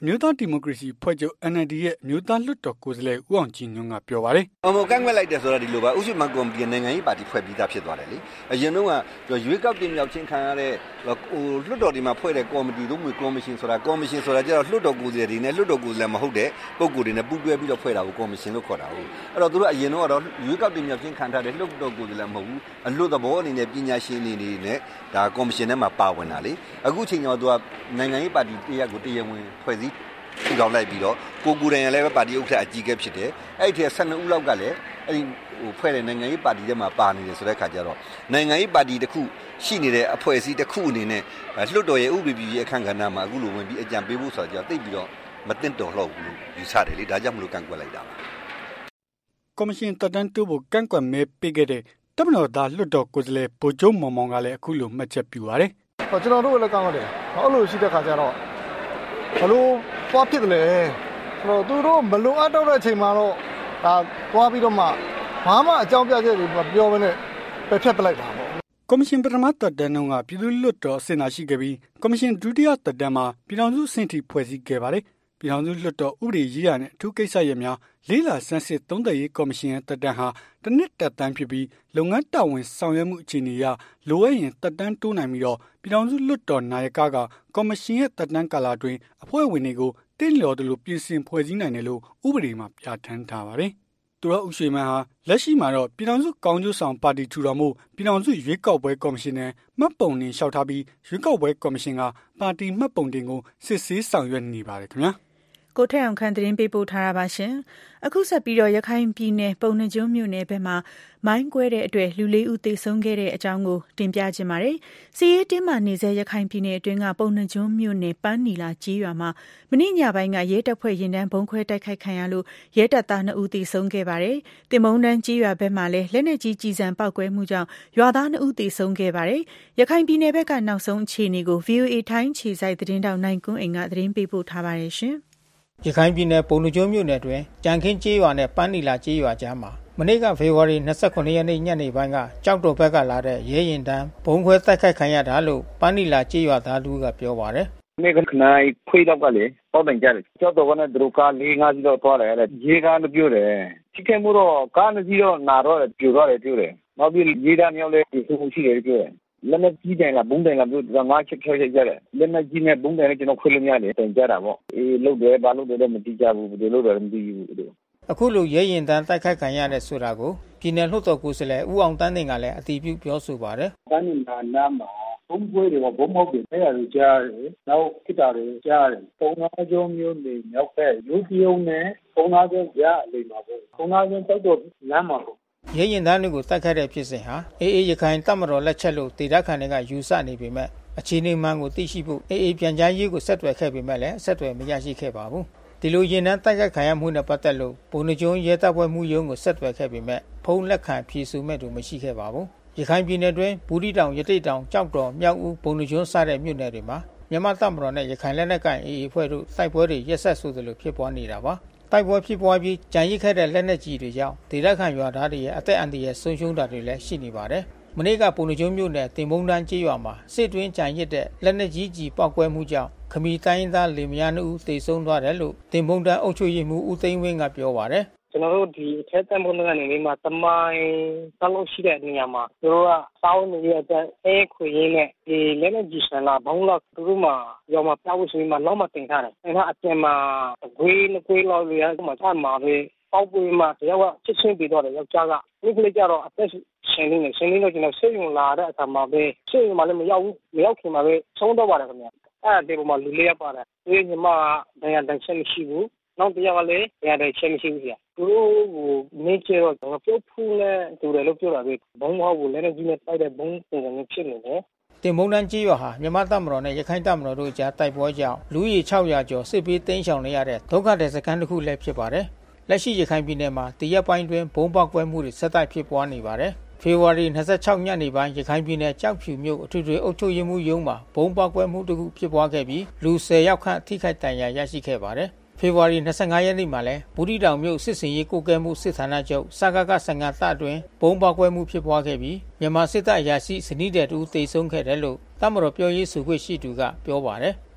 မျိုးသားဒီမိုကရေစီဖွဲ့ချုပ် NLD ရဲ့မျိုးသားလွှတ်တော်ကိုယ်စားလှယ်ဦးအောင်ကြည်ညွန့်ကပြောပါတယ်။ကန့်ကွက်လိုက်တယ်ဆိုတာဒီလိုပါဥရှိမန်ကော်မတီနိုင်ငံရေးပါတီဖွဲ့ပြီးသားဖြစ်သွားတယ်လေ။အရင်တော့ကရွေးကောက်တင်မြှောက်ခြင်းခံရတဲ့လွှတ်တော်ဒီမှာဖွဲ့တဲ့ကော်မတီတို့မျိုးကော်မရှင်ဆိုတာကျတော့လွှတ်တော်ကိုယ်စားလှယ်တွေနဲ့လွှတ်တော်ကိုယ်စားလှယ်မဟုတ်တဲ့ပုဂ္ဂိုလ်တွေနဲ့ပူးတွဲပြီးတော့ဖွဲ့တာကိုကော်မရှင်လို့ခေါ်တာဟုတ်။အဲ့တော့သူတို့အရင်တော့ရွေးကောက်တင်မြှောက်ခြင်းခံထားတဲ့လွှတ်တော်ကိုယ်စားလှယ်မဟုတ်ဘူး။အလွတ်သဘောအနေနဲ့ပညာရှင်အနေနဲ့ဒါကော်မရှင်ထဲမှာပါဝင်တာလေ။အခုချိန်ကျတော့သူကနိုင်ငံရေးပါတီတရက်ကိုတရားဝင်ဖွဲ့စည်းထူထောင်လိုက်ပြီးတော့ကိုယ်တိုင်လည်းပါတီဥက္ကဋ္ဌအကြီးအကဲဖြစ်တယ်အဲ့ဒီ12ဦးလောက်ကလည်းအဲ့ဒီဖွဲ့တဲ့နိုင်ငံရေးပါတီထဲမှာပါနေတယ်ဆိုတဲ့ခါကျတော့နိုင်ငံရေးပါတီတစ်ခုရှိနေတဲ့အဖွဲ့အစည်းတစ်ခုအနေနဲ့လွှတ်တော်ရဲ့ဥပဒေပြုရေးအခမ်းကဏ္ဍမှာအခုလိုဝင်ပြီးအကြံပေးဖို့ဆိုတော့တိတ်ပြီးတော့မတင်တော်တော့ဘူးလို့ယူဆတယ်လေဒါကြောင့်မလို့ကန့်ကွက်လိုက်တာပါကော်မရှင်တက်တန်းတိုးဖို့ကန့်ကွက်မဲပေးခဲ့တဲ့တပ်မတော်သားလွှတ်တော်ကိုယ်စားလှယ်ဗိုလ်ချုပ်မောင်မောင်ကလည်းအခုလိုမှတ်ချက်ပြုပါတယ်ကျွန်တော်တို့လည်းကန့်ကွက်တယ်အဲ့လိုရှိတဲ့ခါကျတော့ဘလို့သွားဖြစ်တယ်လေသူတို့မလုံအပ်တော့တဲ့အချိန်မှာတော့ဒါသွားပြီးတော့မှဘာမှအကြောင်းပြချက်တွေပြောမနဲ့ပဲဖြတ်ပလိုက်တာပေါ့ကော်မရှင်ပထမတက်တန်းကပြည်သူ့လွှတ်တော်အစင်သာရှိခဲ့ပြီးကော်မရှင်ဒုတိယတက်တန်းမှာပြည်ထောင်စုအဆင့်ထိဖွဲ့စည်းခဲ့ပါတယ်ပြည်ထောင်စုလွှတ်တော်ဥပဒေရေးရာနဲ့အထူးကိစ္စရပ်များလေးလာဆန်းစစ်သုံးသပ်ရေးကော်မရှင်ရဲ့တက်တန်းဟာတစ်နှစ်တက်တန်းဖြစ်ပြီးလုပ်ငန်းတာဝန်ဆောင်ရွက်မှုအခြေအနေအရလိုအပ်ရင်တက်တန်းတိုးနိုင်ပြီးတော့ပြည်ထောင်စုလွှတ်တော်နာယကကော်မရှင်ရဲ့တက်တန်းကာလအတွင်းအဖွဲ့ဝင်တွေကိုတင့်လျော်သလိုပြင်ဆင်ဖွဲ့စည်းနိုင်တယ်လို့ဥပဒေမှာပြဋ္ဌာန်းထားပါတယ်သူတော်ဦးရွှေမန်းဟာလက်ရှိမှာတော့ပြည်ထောင်စုကောင်းကျိုးဆောင်ပါတီထူထောင်မှုပြည်ထောင်စုရွေးကောက်ပွဲကော်မရှင်နဲ့မှတ်ပုံတင်လျှောက်ထားပြီးရွေးကောက်ပွဲကော်မရှင်ကပါတီမှတ်ပုံတင်ကိုစစ်ဆေးဆောင်ရွက်နေပါတယ်ခင်ဗျာကိုထက်အောင်ခန့်သတင်းပေးပို့ထားတာပါရှင်အခုဆက်ပြီးတော့ရခိုင်ပြည်နယ်ပုံနှကျွန်းမြို့နယ်ဘက်မှာမိုင်းကွဲတဲ့အတွက်လူ၄ဦးသေဆုံးခဲ့တဲ့အကြောင်းကိုတင်ပြခြင်းပါတယ်စီရေးတင်းမှနေစေရခိုင်ပြည်နယ်အတွင်းကပုံနှကျွန်းမြို့နယ်ပန်းနီလာကြီးရွာမှာမနေ့ညပိုင်းကရဲတပ်ဖွဲ့ရင်တန်းဘုံခွဲတိုက်ခိုက်ခံရလို့ရဲတပ်သား2ဦးသေဆုံးခဲ့ပါတယ်တင်မုံတန်းကြီးရွာဘက်မှာလည်းလက်နက်ကြီးကြီးစံပောက်ကွဲမှုကြောင့်ရွာသား2ဦးသေဆုံးခဲ့ပါတယ်ရခိုင်ပြည်နယ်ဘက်ကနောက်ဆုံးအခြေအနေကို VOA ထိုင်းခြေစိုက်သတင်းတောက်နိုင်ကွန်းအိမ်ကသတင်းပေးပို့ထားပါတယ်ရှင်ရခိုင်ပြည်နယ်ပုံနှကျွန်းမြို့နယ်တွင်ကြံခင်းကျေးရွာနဲ့ပန်းနီလာကျေးရွာကြားမှာမနေ့ကဖေဖော်ဝါရီ29ရက်နေ့ညနေပိုင်းကကြောက်တော်ဘက်ကလာတဲ့ရဲရင်တန်းဘုံခွဲတိုက်ခိုက်ခံရတာလို့ပန်းနီလာကျေးရွာသားလူကပြောပါတယ်။နေ့ကနိုင်ခွေးတော့ကလေပေါ့တိုင်ကြတယ်။ကြောက်တော်ကနဲ့ဒရုကား4-5စီးတော့သွားတယ်ရဲကားလို့ပြောတယ်။ထိခိုက်မှုတော့ကား2စီးတော့နာတော့ပြိုတော့တယ်ပြောတယ်။နောက်ပြီးရဲသားမျိုးလည်းဒီလိုရှိတယ်ပြောတယ်။လက်နဲ့ကြီးတယ်လားဘုံတယ်လားပြောငါချက်ထွက်ကြတယ်လက်နဲ့ကြီးနဲ့ဘုံတယ်လည်းကျွန်တော်ခွေးလို့ရတယ်တိုင်ကြတာပေါ့အေးလုတ်တယ်ဘာလို့တယ်မသိကြဘူးဘယ်လိုလုပ်တယ်မသိဘူးလို့အခုလိုရဲရင်တန်းတိုက်ခိုက်ခံရတဲ့ဆိုတာကိုပြည်နယ်လွှတ်တော်ကိုယ်စားလှယ်ဦးအောင်တန်းတင်ကလည်းအတည်ပြုပြောဆိုပါတယ်တန်းနေတာနားမှာဘုံကွဲတွေကဘုံမောက်တွေအဲ့ရတွေကြားတယ်နောက်ခိတာတွေကြားတယ်ပုံနာကျုံမျိုးနေမြောက်ဖက်လူပြုံးနဲ့ပုံနာကျုံကြားအလိမ္မာပေါ့ပုံနာကျုံတောက်တော့လမ်းမှာပေါ့ရဲရင်တန်းတွေကိုတိုက်ခိုက်တဲ့ဖြစ်စဉ်ဟာအေးရခိုင်တပ်မတော်လက်ချက်လို့ဒေသခံတွေကယူဆနေပေမဲ့အခြေအနေမှန်ကိုသိရှိဖို့အေးပြန်ကြားရေးကိုဆက်သွယ်ခဲ့ပေမဲ့လည်းဆက်သွယ်မရရှိခဲ့ပါဘူးဒီလိုရင်တန်းတိုက်ခိုက်ခံရမှုနဲ့ပတ်သက်လို့ပုံနှကျွန်းရဲတပ်ဖွဲ့မှုရုံးကိုဆက်သွယ်ခဲ့ပေမဲ့ဖုန်းလက်ခံဖြေဆိုမဲ့သူမရှိခဲ့ပါဘူးရခိုင်ပြည်နယ်တွင်ဘူးတီတောင်ရတိတ်တောင်ကြောက်တော်မြောက်ဦးပုံနှကျွန်းစတဲ့မြို့နယ်တွေမှာမြန်မာတပ်မတော်နဲ့ရခိုင်လက်နက်ကိုင်အေးအဖွဲ့တို့တိုက်ပွဲတွေရက်ဆက်ဆိုသလိုဖြစ်ပွားနေတာပါတိုက်ပွဲဖြစ်ပွားပြီးကြံရစ်ခဲ့တဲ့လက်နက်ကြီးတွေကြောင့်ဒေသခံရွာသားတွေရဲ့အသက်အန္တရာယ်ဆုံးရှုံးတာတွေလည်းရှိနေပါတယ်။မနေ့ကပုံနှကျွန်းမြို့နယ်တင်မုံတန်းကျေးရွာမှာစစ်တွင်းကြံရစ်တဲ့လက်နက်ကြီးကြီးပောက်ကွဲမှုကြောင့်ခမီတိုင်းသားလင်မယား2ဦးသေဆုံးသွားတယ်လို့တင်မုံတန်းအုပ်ချုပ်ရေးမှူးဦးသိန်းဝင်းကပြောပါတယ်။ကျွန်တော်တို့ဒီအထက်တန်းဘုံကနေနေမှာတမိုင်းတောက်လို့ရှိတဲ့နေရာမှာသူတို့ကစောင်းနေရတဲ့ခွေရင်းနဲ့ဒီလက်နဲ့ကြီးဆန်လာဘုံလောက်သူတို့မှာရောမှာပြောက်ဆိုပြီးမှလောက်မတင်ထားတယ်အဲဒါအပြင်မှာဂွေးနှကွေးလောက်ရရမှာထားမှာပဲပေါက်ပွေးမှာတယောက်ကချစ်ချင်းပြီးတော့ယောက်ျားကဒီကလေးကြတော့အသက်ရှင်နေတော့ကျွန်တော်ဆေးရုံလာတဲ့အခါမှာပဲဆေးရုံမှာလည်းမရောက်ခင်မှာပဲဆုံးတော့ပါတယ်ခင်ဗျအဲ့ဒီပုံမှာလူလေးရပါတယ်ဒီညီမဒဏ်ရာတန်ချက်မရှိဘူးနောက်တရားကလည်းတရားတဲ့ချက်မရှိဘူးကြာသူတို့ကိုနေကျတော့ပြုတ်ဖူးနဲ့တူတယ်လို့ပြောတာပဲဘုံဟောက်ကိုလည်းကြီးနဲ့တိုက်တဲ့ဘုံပုံစံမျိုးဖြစ်နေတယ်တင်မုံတန်းကြီးရွာဟာမြန်မာတပ်မတော်နဲ့ရခိုင်တပ်မတော်တို့ကြားတိုက်ပွဲကြောင့်လူကြီး600ကျော်စစ်ပေးသိမ်းရှောင်နေရတဲ့ဒုက္ခသည်စခန်းတစ်ခုလည်းဖြစ်ပါတယ်လက်ရှိရခိုင်ပြည်နယ်မှာတရက်ပိုင်းတွင်ဘုံပေါက်ကွဲမှုတွေဆက်တိုက်ဖြစ်ပွားနေပါတယ်ဖေဖော်ဝါရီ26ညနေပိုင်းရခိုင်ပြည်နယ်ကြောက်ဖြူမြို့အထူးအုပ်ချုပ်ရေးမှူးရုံးမှာဘုံပေါက်ကွဲမှုတစ်ခုဖြစ်ပွားခဲ့ပြီးလူ10ယောက်ခန့်ထိခိုက်ဒဏ်ရာရရှိခဲ့ပါတယ်ဖေဖော်ဝါရီ25ရက်နေ့မှာလည်းဘူးတီတောင်မြို့စစ်စင်ရေးကိုကဲမှုစစ်ဌာနချုပ်စကကစံငါတအတွင်းဘုံပေါက်ကွဲမှုဖြစ်ပွားခဲ့ပြီးမြန်မာစစ်တပ်အရာရှိစနီးတဲ့တူသေဆုံးခဲ့တယ်လို့တပ်မတော်ပြောရေးဆိုခွင့်ရှိသူကပြောပါတယ်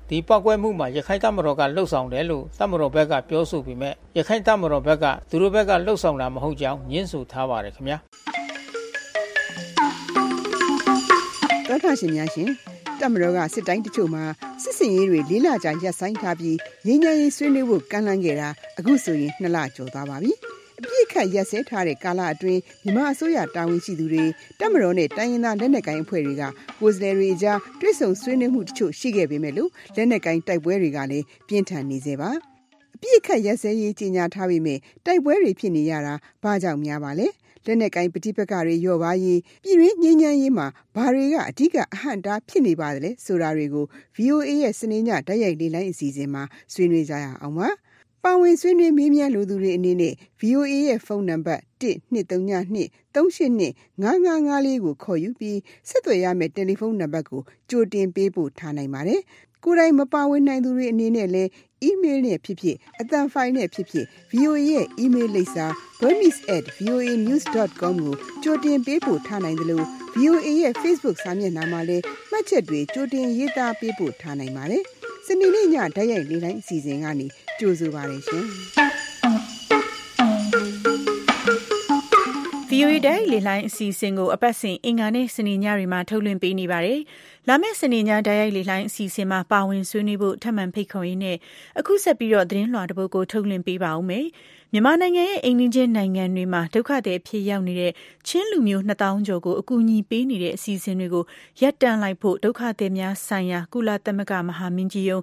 ဒီပောက်ကွဲမှုမှာရခိုင်တပ်မတော်ကလှုပ်ဆောင်တယ်လို့တပ်မတော်ဘက်ကပြောဆိုပြီးမြဲရခိုင်တပ်မတော်ဘက်ကသူတို့ဘက်ကလှုပ်ဆောင်တာမဟုတ်ကြောင်းညှင်းဆိုထားပါတယ်ခင်ဗျာတော်ထရှင်များရှင်တပ်မတော်ကစစ်တိုင်းတချို့မှာစစ်စင်ရေးတွေ၄လကြာရပ်ဆိုင်းထားပြီးငြိမ်းချမ်းရေးဆွေးနွေးဖို့ကမ်းလှမ်းခဲ့တာအခုဆိုရင်2လကျော်သွားပါပြီအပြည့်ခတ်ရက်စဲထားတဲ့ကာလအတွင်းမြန်မာအစိုးရတာဝန်ရှိသူတွေတပ်မတော်နဲ့တိုင်းရင်းသားလက်နက်ကိုင်အဖွဲ့တွေကကိုယ်စားလှယ်တွေကြားတွဲဆုံဆွေးနွေးမှုတချို့ရှိခဲ့ပေမဲ့လို့လက်နက်ကိုင်တိုက်ပွဲတွေကလည်းပြင်းထန်နေသေးပါအပြည့်ခတ်ရက်စဲရေးကြီးညာထားပေမဲ့တိုက်ပွဲတွေဖြစ်နေရတာဘာကြောင့်များပါလဲလက်နက်ကိုင်ပဋိပက္ခတွေလျော့ပါရေးပြည်တွင်းငြိမ်းချမ်းရေးမှာဘာတွေကအဓိကအဟန့်တားဖြစ်နေပါသလဲဆိုတာတွေကို VOA ရဲ့စနေညတိုက်ရိုက်လေ့လာအစီအစဉ်မှာဆွေးနွေးကြရအောင်ပါပါဝင်ဆွေးနွေးမေးမြန်းလိုသူတွေအနေနဲ့ VOA ရဲ့ဖုန်းနံပါတ်123255554ကိုခေါ်ယူပြီးဆက်သွယ်ရမယ့်တယ်လီဖုန်းနံပါတ်ကိုကြိုတင်ပေးပို့ထားနိုင်ပါတယ်ကိုယ်တိုင်မပါဝင်နိုင်သူတွေအနေနဲ့လည်း email နဲ့ဖြစ်ဖြစ်အသံဖိုင်နဲ့ဖြစ်ဖြစ် VOA ရဲ့ email လိပ်စာ burmese@voanews.com ကိုကြိုတင်ပေးပို့ထားနိုင်တယ်လို့ VOA ရဲ့ Facebook စာမျက်နှာမှာလည်းမှတ်ချက်တွေကြိုတင်ရေးသားပေးပို့ထားနိုင်ပါတယ်စနေနေ့ညတိုက်ရိုက်လေ့လာအစီအစဉ်ကနေကြိုဆိုပါရရှင် VOA တိုင်းလေလိုင်းအစီအစဉ်ကိုအပတ်စဉ်အင်္ဂါနေ့စနေညတွေမှာထုတ်လွှင့်ပေးနေပါတယ်။လာမယ့်စနေညတိုက်ရိုက်လေလိုင်းအစီအစဉ်မှာပါဝင်ဆွေးနွေးဖို့ထပ်မံဖိတ်ခေါ်ရင်းနဲ့အခုဆက်ပြီးတော့သတင်းလွှာတစ်ပုဒ်ကိုထုတ်လွှင့်ပေးပါဦးမယ်။မြန်မာနိုင်ငံရဲ့အိမ်နီးချင်းနိုင်ငံတွေမှာဒုက္ခသည်အဖြစ်ရောက်နေတဲ့ချင်းလူမျိုး2000ကျော်ကိုအကူအညီပေးနေတဲ့အစီအစဉ်တွေကိုရပ်တန့်လိုက်ဖို့ဒုက္ခသည်များဆိုင်ရာကုလသမဂ္ဂမဟာမင်းကြီးရုံး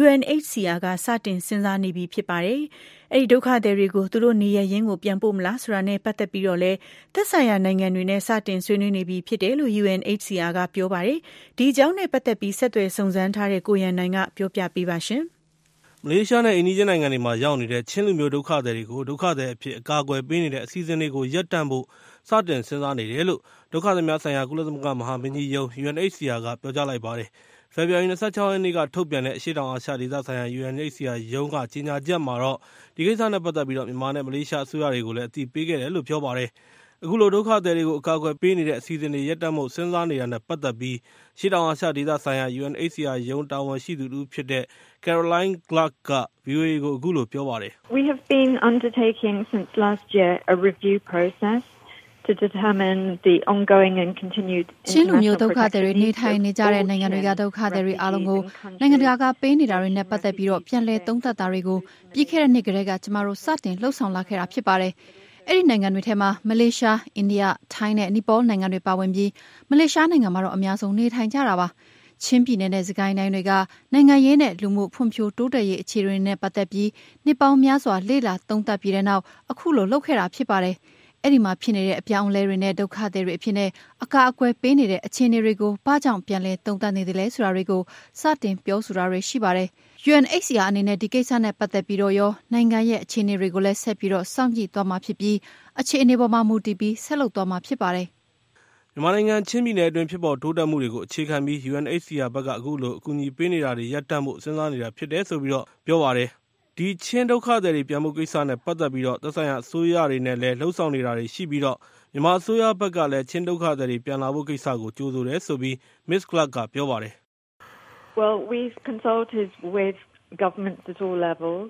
UNHCR ကစတင်စဉ်းစားနေပြီဖြစ်ပါတယ်။အဲ့ဒီဒုက္ခသည်တွေကိုသူတို့နေရရင်းကိုပြန်ပို့မလားဆိုတာနဲ့ပတ်သက်ပြီးတော့လဲသက်ဆိုင်ရာနိုင်ငံတွေနဲ့စတင်ဆွေးနွေးနေပြီဖြစ်တယ်လို့ UNHCR ကပြောပါတယ်။ဒီအကြောင်းနဲ့ပတ်သက်ပြီးဆက်သွယ်စုံစမ်းထားတဲ့ကိုရန်နိုင်ကပြောပြပေးပါရှင်။မလေးရှားနဲ့အိန္ဒိယနိုင်ငံတွေမှာရောက်နေတဲ့ချင်းလူမျိုးဒုက္ခသည်တွေကိုဒုက္ခသည်အဖြစ်အကာအကွယ်ပေးနေတဲ့အစီအစဉ်တွေကိုရပ်တန့်ဖို့စတင်စဉ်းစားနေတယ်လို့ဒုက္ခသည်များဆိုင်ရာကုလသမဂ္ဂမဟာမင်းကြီးရုံး UNHCR ကပြောကြားလိုက်ပါတယ်။ဖေဖော်ဝါရီ 26 ရက်နေ့ကထုတ်ပြန်တဲ့အရှေ့တောင်အာရှဒေသဆိုင်ရာ UNHCR ရုံးကကြေညာချက်မှာတော့ဒီကိစ္စနဲ့ပတ်သက်ပြီးတော့မြန်မာနဲ့မလေးရှားအစိုးရတွေကိုလည်းအသိပေးခဲ့တယ်လို့ပြောပါတယ်။အခုလိုဒုက္ခသည်တွေကိုအကာအကွယ်ပေးနေတဲ့အစီအစဉ်တွေရပ်တန့်ဖို့စဉ်းစားနေတာနဲ့ပတ်သက်ပြီးရှေ့တောင်အာရှဒေသဆိုင်ရာ UNHCR ရုံးတာဝန်ရှိသူတူဖြစ်တဲ့ Caroline Clark က VOA ကိုအခုလိုပြောပါတယ်။ We have been undertaking since last year a review process to determine the ongoing and continued ချင်းလူမျိုးဒုက္ခသည်တွေနေထိုင်နေကြတဲ့နိုင်ငံတွေကဒုက္ခသည်တွေအားလုံးကိုနိုင်ငံတကာကပေးနေတာတွေနဲ့ပတ်သက်ပြီးတော့ပြန်လည်သုံးသပ်တာတွေကိုပြီးခဲ့တဲ့နှစ်ကတည်းကကျမတို့စတင်လှုပ်ဆောင်လာခဲ့တာဖြစ်ပါတယ်။အဲ့ဒီနိုင်ငံတွေထဲမှာမလေးရှား၊အိန္ဒိယ၊ထိုင်းနဲ့နီပေါနိုင်ငံတွေပါဝင်ပြီးမလေးရှားနိုင်ငံမှာတော့အများဆုံးနေထိုင်ကြတာပါ။ချင်းပြည်နယ်နဲ့စကိုင်းတိုင်းတွေကနိုင်ငံရေးနဲ့လူမှုဖွံ့ဖြိုးတိုးတက်ရေးအခြေအနေတွေနဲ့ပတ်သက်ပြီးနှစ်ပေါင်းများစွာလေ့လာသုံးသပ်ပြီးတဲ့နောက်အခုလိုလုပ်ခဲ့တာဖြစ်ပါတယ်။အဲ့ဒီမှာဖြစ်နေတဲ့အပြောင်းအလဲတွေနဲ့ဒုက္ခသည်တွေအဖြစ်နဲ့အကာအကွယ်ပေးနေတဲ့အခြေအနေတွေကိုဘာကြောင့်ပြန်လဲသုံးသပ်နေသလဲဆိုတာတွေကိုစတင်ပြောဆိုတာတွေရှိပါတယ်။ UNHCR အနေနဲ့ဒီကိစ္စနဲ့ပတ်သက်ပြီးတော့ရောနိုင်ငံရဲ့အခြေအနေတွေကိုလည်းဆက်ပြီးတော့စောင့်ကြည့်သွားမှာဖြစ်ပြီးအခြေအနေပေါ်မှာမူတည်ပြီးဆက်လုပ်သွားမှာဖြစ်ပါတယ်။မြန်မာနိုင်ငံချင်းပြည်နယ်အတွင်းဖြစ်ပေါ်တိုးတက်မှုတွေကိုအခြေခံပြီး UNHCR ဘက်ကအခုလိုအကူအညီပေးနေတာတွေရပ်တန့်ဖို့စဉ်းစားနေတာဖြစ်တယ်ဆိုပြီးတော့ပြောပါတယ်။ဒီချင်းဒုက္ခသည်တွေပြန်မှုကိစ္စနဲ့ပတ်သက်ပြီးတော့သက်ဆိုင်ရာအစိုးရတွေနဲ့လည်းလှုပ်ဆောင်နေတာတွေရှိပြီးတော့မြန်မာအစိုးရဘက်ကလည်းချင်းဒုက္ခသည်တွေပြန်လာဖို့ကိစ္စကိုကြိုးဆိုတယ်ဆိုပြီး Miss Clark ကပြောပါတယ်။ Well, we've consulted with governments at all levels.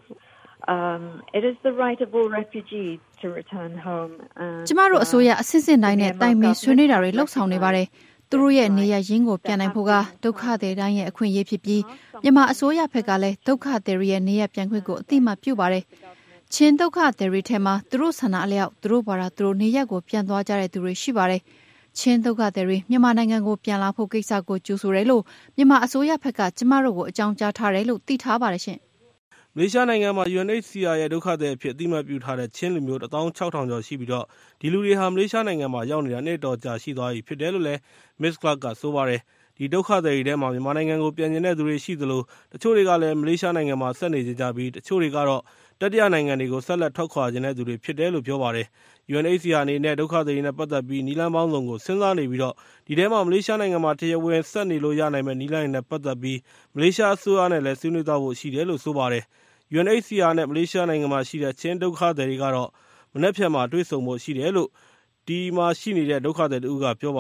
It is the right of all refugees to return home. ကျမတို့အစိုးရအစစ်စစ်တိုင်းနဲ့တိုင်ပင်ဆွေးနွေးတာတွေလှုပ်ဆောင်နေပါတယ်။သူတို့ရဲ့နေရရင်းကိုပြန်နိုင်ဖို့ကဒုက္ခသည်တိုင်းရဲ့အခွင့်အရေးဖြစ်ပြီးမြန်မာအစိုးရဘက်ကလည်းဒုက္ခသည်တွေရဲ့နေရပြန်ခွင့်ကိုအတိအမှပြုပါတယ်။ချင်းဒုက္ခသည်တွေထဲမှာသူတို့ဆန္ဒအလျောက်သူတို့ဘာသာသူတို့နေရကိုပြန်သွားကြတဲ့သူတွေရှိပါတယ်။ချင်းဒုက္ခသည်တွေမြန်မာနိုင်ငံကိုပြန်လာဖို့ကိစ္စကိုကြိုးဆိုတယ်လို့မြန်မာအစိုးရဘက်ကကျမတို့ကိုအကြောင်းကြားထားတယ်လို့သိထားပါတယ်ရှင်။မလေးရှားနိုင်ငံမှာ UNHCR ရဲ့ဒုက္ခသည်အဖြစ်အသိအမှတ်ပြုထားတဲ့ချင်းလူမျိုး16000ကျော်ရှိပြီးတော့ဒီလူတွေဟာမလေးရှားနိုင်ငံမှာရောက်နေတာနှစ်တော်ကြာရှိသွားပြီဖြစ်တယ်လို့လည်း Miss Clark ကဆိုပါတယ်။ဒီဒုက္ခသည်တွေထဲမှာမြန်မာနိုင်ငံကိုပြန်ကျင်တဲ့သူတွေရှိသလိုတချို့တွေကလည်းမလေးရှားနိုင်ငံမှာဆက်နေကြပြီးတချို့တွေကတော့တတိယနိုင်ငံတွေကိုဆက်လက်ထွက်ခွာကျင်တဲ့သူတွေဖြစ်တယ်လို့ပြောပါတယ်။ UNHCR အနေနဲ့ဒုက္ခသည်တွေနဲ့ပတ်သက်ပြီးနီလန်းပေါင်းစုံကိုစဉ်းစားနေပြီးတော့ဒီထဲမှာမလေးရှားနိုင်ငံမှာတရားဝင်ဆက်နေလို့ရနိုင်မဲ့နီလန်းတွေနဲ့ပတ်သက်ပြီးမလေးရှားအစိုးရနဲ့လည်းဆွေးနွေးသွားဖို့ရှိတယ်လို့ဆိုပါတယ်။ UNHCR နဲ့မလေးရှားနိုင်ငံမှာရှိတဲ့ချင်းဒုက္ခသည်တွေကတော့မနက်ဖြန်မှာတွေ့ဆုံဖို့ရှိတယ်လို့ဒီမှာရှိနေတဲ့ဒုက္ခသည်တို့ကပြောပါတယ်။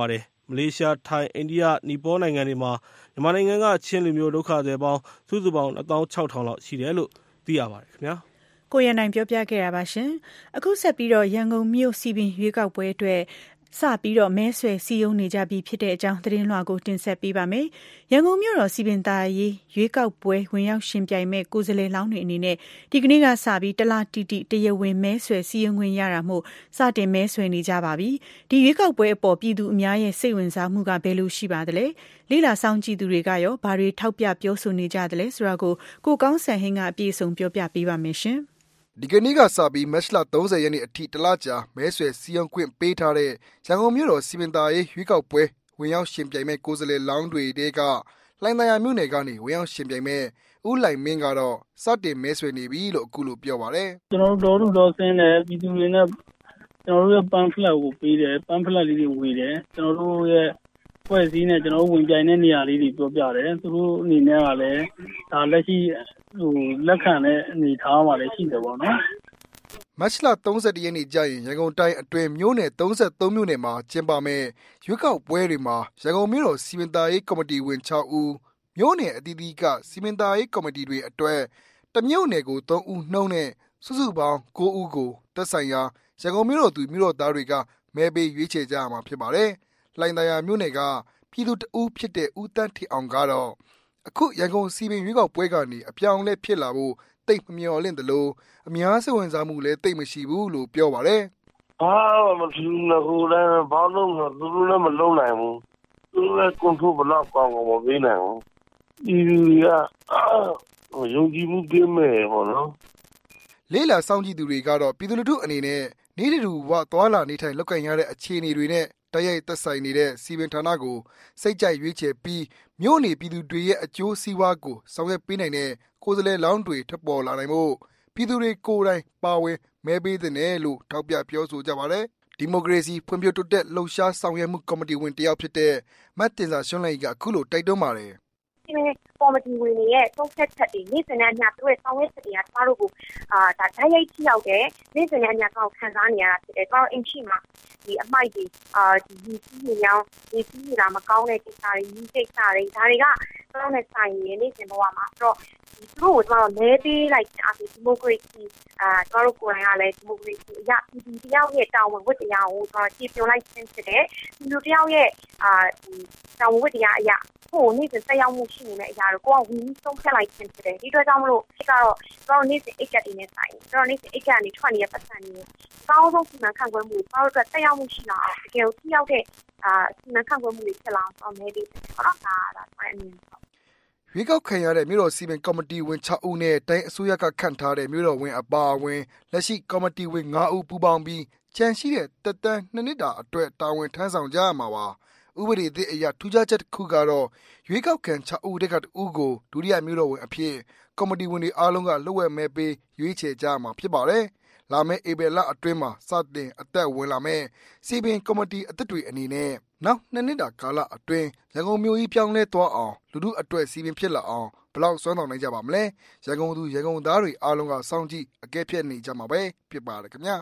မလေးရှား၊ထိုင်း၊အိန္ဒိယ၊နီပေါနိုင်ငံတွေမှာမြန်မာနိုင်ငံကချင်းလူမျိုးဒုက္ခသည်ပေါင်းစုစုပေါင်း 26,000 လောက်ရှိတယ်လို့သိရပါတယ်ခင်ဗျာ။ကိုရနိုင်ပြောပြခဲ့တာပါရှင်။အခုဆက်ပြီးတော့ရန်ကုန်မြို့စီပင်ရွေးကောက်ပွဲအတွက်စပြီးတော့မဲဆွယ်စည်းရုံးနေကြပြီဖြစ်တဲ့အကြောင်းသတင်းလွှာကိုတင်ဆက်ပေးပါမယ်။ရန်ကုန်မြို့တော်စီပင်သာရေးရွေးကောက်ပွဲဝင်ရောက်ရှင်ပြိုင်မဲ့ကိုယ်စားလှယ်လောင်းတွေအနေနဲ့ဒီကနေ့ကစပြီးတလတိတိတရားဝင်မဲဆွယ်စည်းရုံးခွင့်ရတာမို့စတင်မဲဆွယ်နေကြပါပြီ။ဒီရွေးကောက်ပွဲအပေါ်ပြည်သူအများရဲ့စိတ်ဝင်စားမှုကဘယ်လိုရှိပါသလဲ။လေးလာဆောင်ကြည့်သူတွေကရောဘာတွေထောက်ပြပြောဆိုနေကြသလဲဆိုတာကိုကောင်းစံဟင်းကအပြည့်အစုံပြောပြပေးပါမယ်ရှင်။ဒီကနေ့ကစပြီးမတ်လ30ရက်နေ့အထိတလကြာမဲဆွယ်စည်းရုံးခွင့်ပေးထားတဲ့ရန်ကုန်မြို့တော်စီမံသားရေးရွေးကောက်ပွဲဝင်ရောက်ရှင်ပြိုင်မဲ့ကိုယ်စားလှယ်လောင်းတွေတဲကလှိုင်သာယာမြို့နယ်ကနေဝင်ရောက်ရှင်ပြိုင်မဲ့ဦးလှိုင်မင်းကတော့စတင်မဲဆွယ်နေပြီလို့အခုလိုပြောပါတယ်ကျွန်တော်တို့တော်ဆင်းတယ်ပြည်သူတွေနဲ့ကျွန်တော်တို့ရဲ့ပန်ဖလက်ကိုပေးတယ်ပန်ဖလက်လေးတွေဝေတယ်ကျွန်တော်တို့ရဲ့ဖွဲ့စည်းနဲ့ကျွန်တော်တို့ဝင်ပြိုင်တဲ့နေရာလေးတွေပြောပြတယ်သူတို့အနေနဲ့ကလည်းဒါလက်ရှိလက်ခံတဲ့အနေထားမှာလည်းရှိတယ်ပေါ့နော်မတ်လ31ရက်နေ့ကျရင်ရန်ကုန်တိုင်းအတွင်းမြို့နယ်33မြို့နယ်မှာကျင်းပမဲ့ရွေးကောက်ပွဲတွေမှာရန်ကုန်မြို့တော်စီမံသားရေးကော်မတီဝင်6ဦးမြို့နယ်အသီးသီးကစီမံသားရေးကော်မတီတွေအတွက်တမြို့နယ်ကို3ဦးနှုံးနဲ့စုစုပေါင်း9ဦးကိုတက်ဆိုင်ရာရန်ကုန်မြို့တော်သူမြို့တော်သားတွေကမဲပေးရွေးချယ်ကြရမှာဖြစ်ပါတယ်။လှိုင်သာယာမြို့နယ်ကပြည်သူတဦးဖြစ်တဲ့ဦးတန်းထီအောင်ကတော့အခုရန်ကုန်စီပင်ရွေးကောက်ပွဲကနေအပြောင်းလဲဖြစ်လာဖို့တိတ်မမျှော်လင့်တယ်လို့အများစိတ်ဝင်စားမှုလည်းတိတ်မရှိဘူးလို့ပြောပါတယ်။မထူးဘူးဟိုလည်းဘာလို့သူတို့လည်းမလုံးနိုင်ဘူး။သူတို့လည်းကွန်ထရိုးဘလောက်ကောင်းကောင်းမပေးနိုင်ဘူး။ဒီလူကယုံကြည်မှုကင်းမဲ့ပေါ့နော်။လေးလာဆောင်ကြည့်သူတွေကတော့ပြည်သူလူထုအနေနဲ့နေတူဝသွားလာနေထိုင်လောက်ကင်ရတဲ့အခြေအနေတွေနဲ့တိုက်ရိုက်သက်ဆိုင်နေတဲ့စီပင်ဌာနကိုစိတ်ကြိုက်ရွေးချယ်ပြီးမြို့နေပြည်သူတွေရဲ့အကျိုးစီးပွားကိုဆောင်ရွက်ပေးနိုင်တဲ့ကိုယ်စားလှယ်လောင်းတွေထပ်ပေါ်လာနိုင်ဖို့ပြည်သူတွေကိုယ်တိုင်ပါဝင်မဲပေးတဲ့လို့ထောက်ပြပြောဆိုကြပါတယ်။ဒီမိုကရေစီဖွံ့ဖြိုးတိုးတက်လှုပ်ရှားဆောင်ရွက်မှုကော်မတီဝင်တယောက်ဖြစ်တဲ့မတ်တင်စာရွှွန်းလိုက်ကအခုလိုတိုက်တွန်းပါတယ်။ကော်မတီဝင်တွေရဲ့သုံးချက်ချက်တွေနေ့စဉ်နဲ့အမျှသူတို့ရဲ့ဆောင်ရွက်ချက်တွေကကျမတို့ကိုဒါဓာတ်ရိုက်ထိရောက်တဲ့နေ့စဉ်နဲ့အမျှကောက်ခံစားနေရတာဖြစ်တယ်။ကျမတို့အင်ချီမှာဒီအမိုက်တွေဒီကြီးကြီးရောင်းဒီကြီးလာမကောင်းတဲ့ကိစ္စတွေဒီကိစ္စတွေဒါတွေကကျမတို့နဲ့ဆိုင်ရနေ့စဉ်ဘဝမှာဆိုတော့သူတို့ကိုကျမတို့လဲပေးလိုက်တဲ့အပြင်ဒီမိုကရေစီကျမတို့ကိုယ်တိုင်ကလည်းဒီမိုကရေစီအရာဒီတယောက်ရဲ့တာဝန်ဝတ္တရားကိုကျမတို့ကြည့်ပြလိုက်ခြင်းဖြစ်တယ်ဒီလူတယောက်ရဲ့တာဝန်ဝတ္တရားအရာကိုနေ့စဉ်ဆက်ရောက်မှုရှိနေတဲ့အရာကိုကိုကဝီးဆုံးဖြတ်လိုက်ခြင်းဖြစ်တယ်ဒီအတွက်ကြောင့်မလို့ဖြစ်ကတော့ကျမတို့နေ့စဉ်အိတ်ကတ်တွေနဲ့ဆိုင်ကျမတို့နေ့စဉ်အိတ်ကတ်ကနေထွက်နေတဲ့ပတ်စံတွေအကောင်းဆုံးစီမံခန့်ခွဲမှုကျမတို့အတွက်ဆက်ရောက်မှုရှိလာအောင်တကယ်ကိုထိရောက်တဲ့စီမံခန့်ခွဲမှုတွေဖြစ်လာအောင်မဲပေးတယ်ပေါ့နော်ဒါဆိုတဲ့အမြင်ရွေးကောက်ခံရတဲ့မြို့တော်စီမံကော်မတီဝင်6ဦးနဲ့တိုင်းအစိုးရကခန့်ထားတဲ့မြို့တော်ဝင်အပါအဝင်လက်ရှိကော်မတီဝင်9ဦးပူးပေါင်းပြီးချန်ရှိတဲ့တက်တန်း2နှစ်တာအတွက်တာဝန်ထမ်းဆောင်ကြရမှာပါဥပဒေသစ်အရထူးခြားချက်တစ်ခုကတော့ရွေးကောက်ခံ6ဦးတက်က2ဦးကိုဒုတိယမြို့တော်ဝင်အဖြစ်ကော်မတီဝင်တွေအားလုံးကလှုပ်ဝက်မဲပေးရွေးချယ်ကြရမှာဖြစ်ပါတယ်လာမယ့်ဧပြီလအတွင်းမှာစတင်အသက်ဝင်လာမယ့်စီပင်ကော်မတီအသစ်တွေအနေနဲ့နောက်2နှစ်တာကာလအတွင်းရန်ကုန်မြို့ကြီးပြောင်းလဲသွားအောင်လူထုအတွက်စီပင်ဖြစ်လာအောင်ဘလောက်စွမ်းဆောင်နိုင်ကြပါမလဲရန်ကုန်သူရန်ကုန်သားတွေအားလုံးကစောင့်ကြည့်အကဲဖြတ်နေကြမှာပဲဖြစ်ပါတယ်ခင်ဗျာ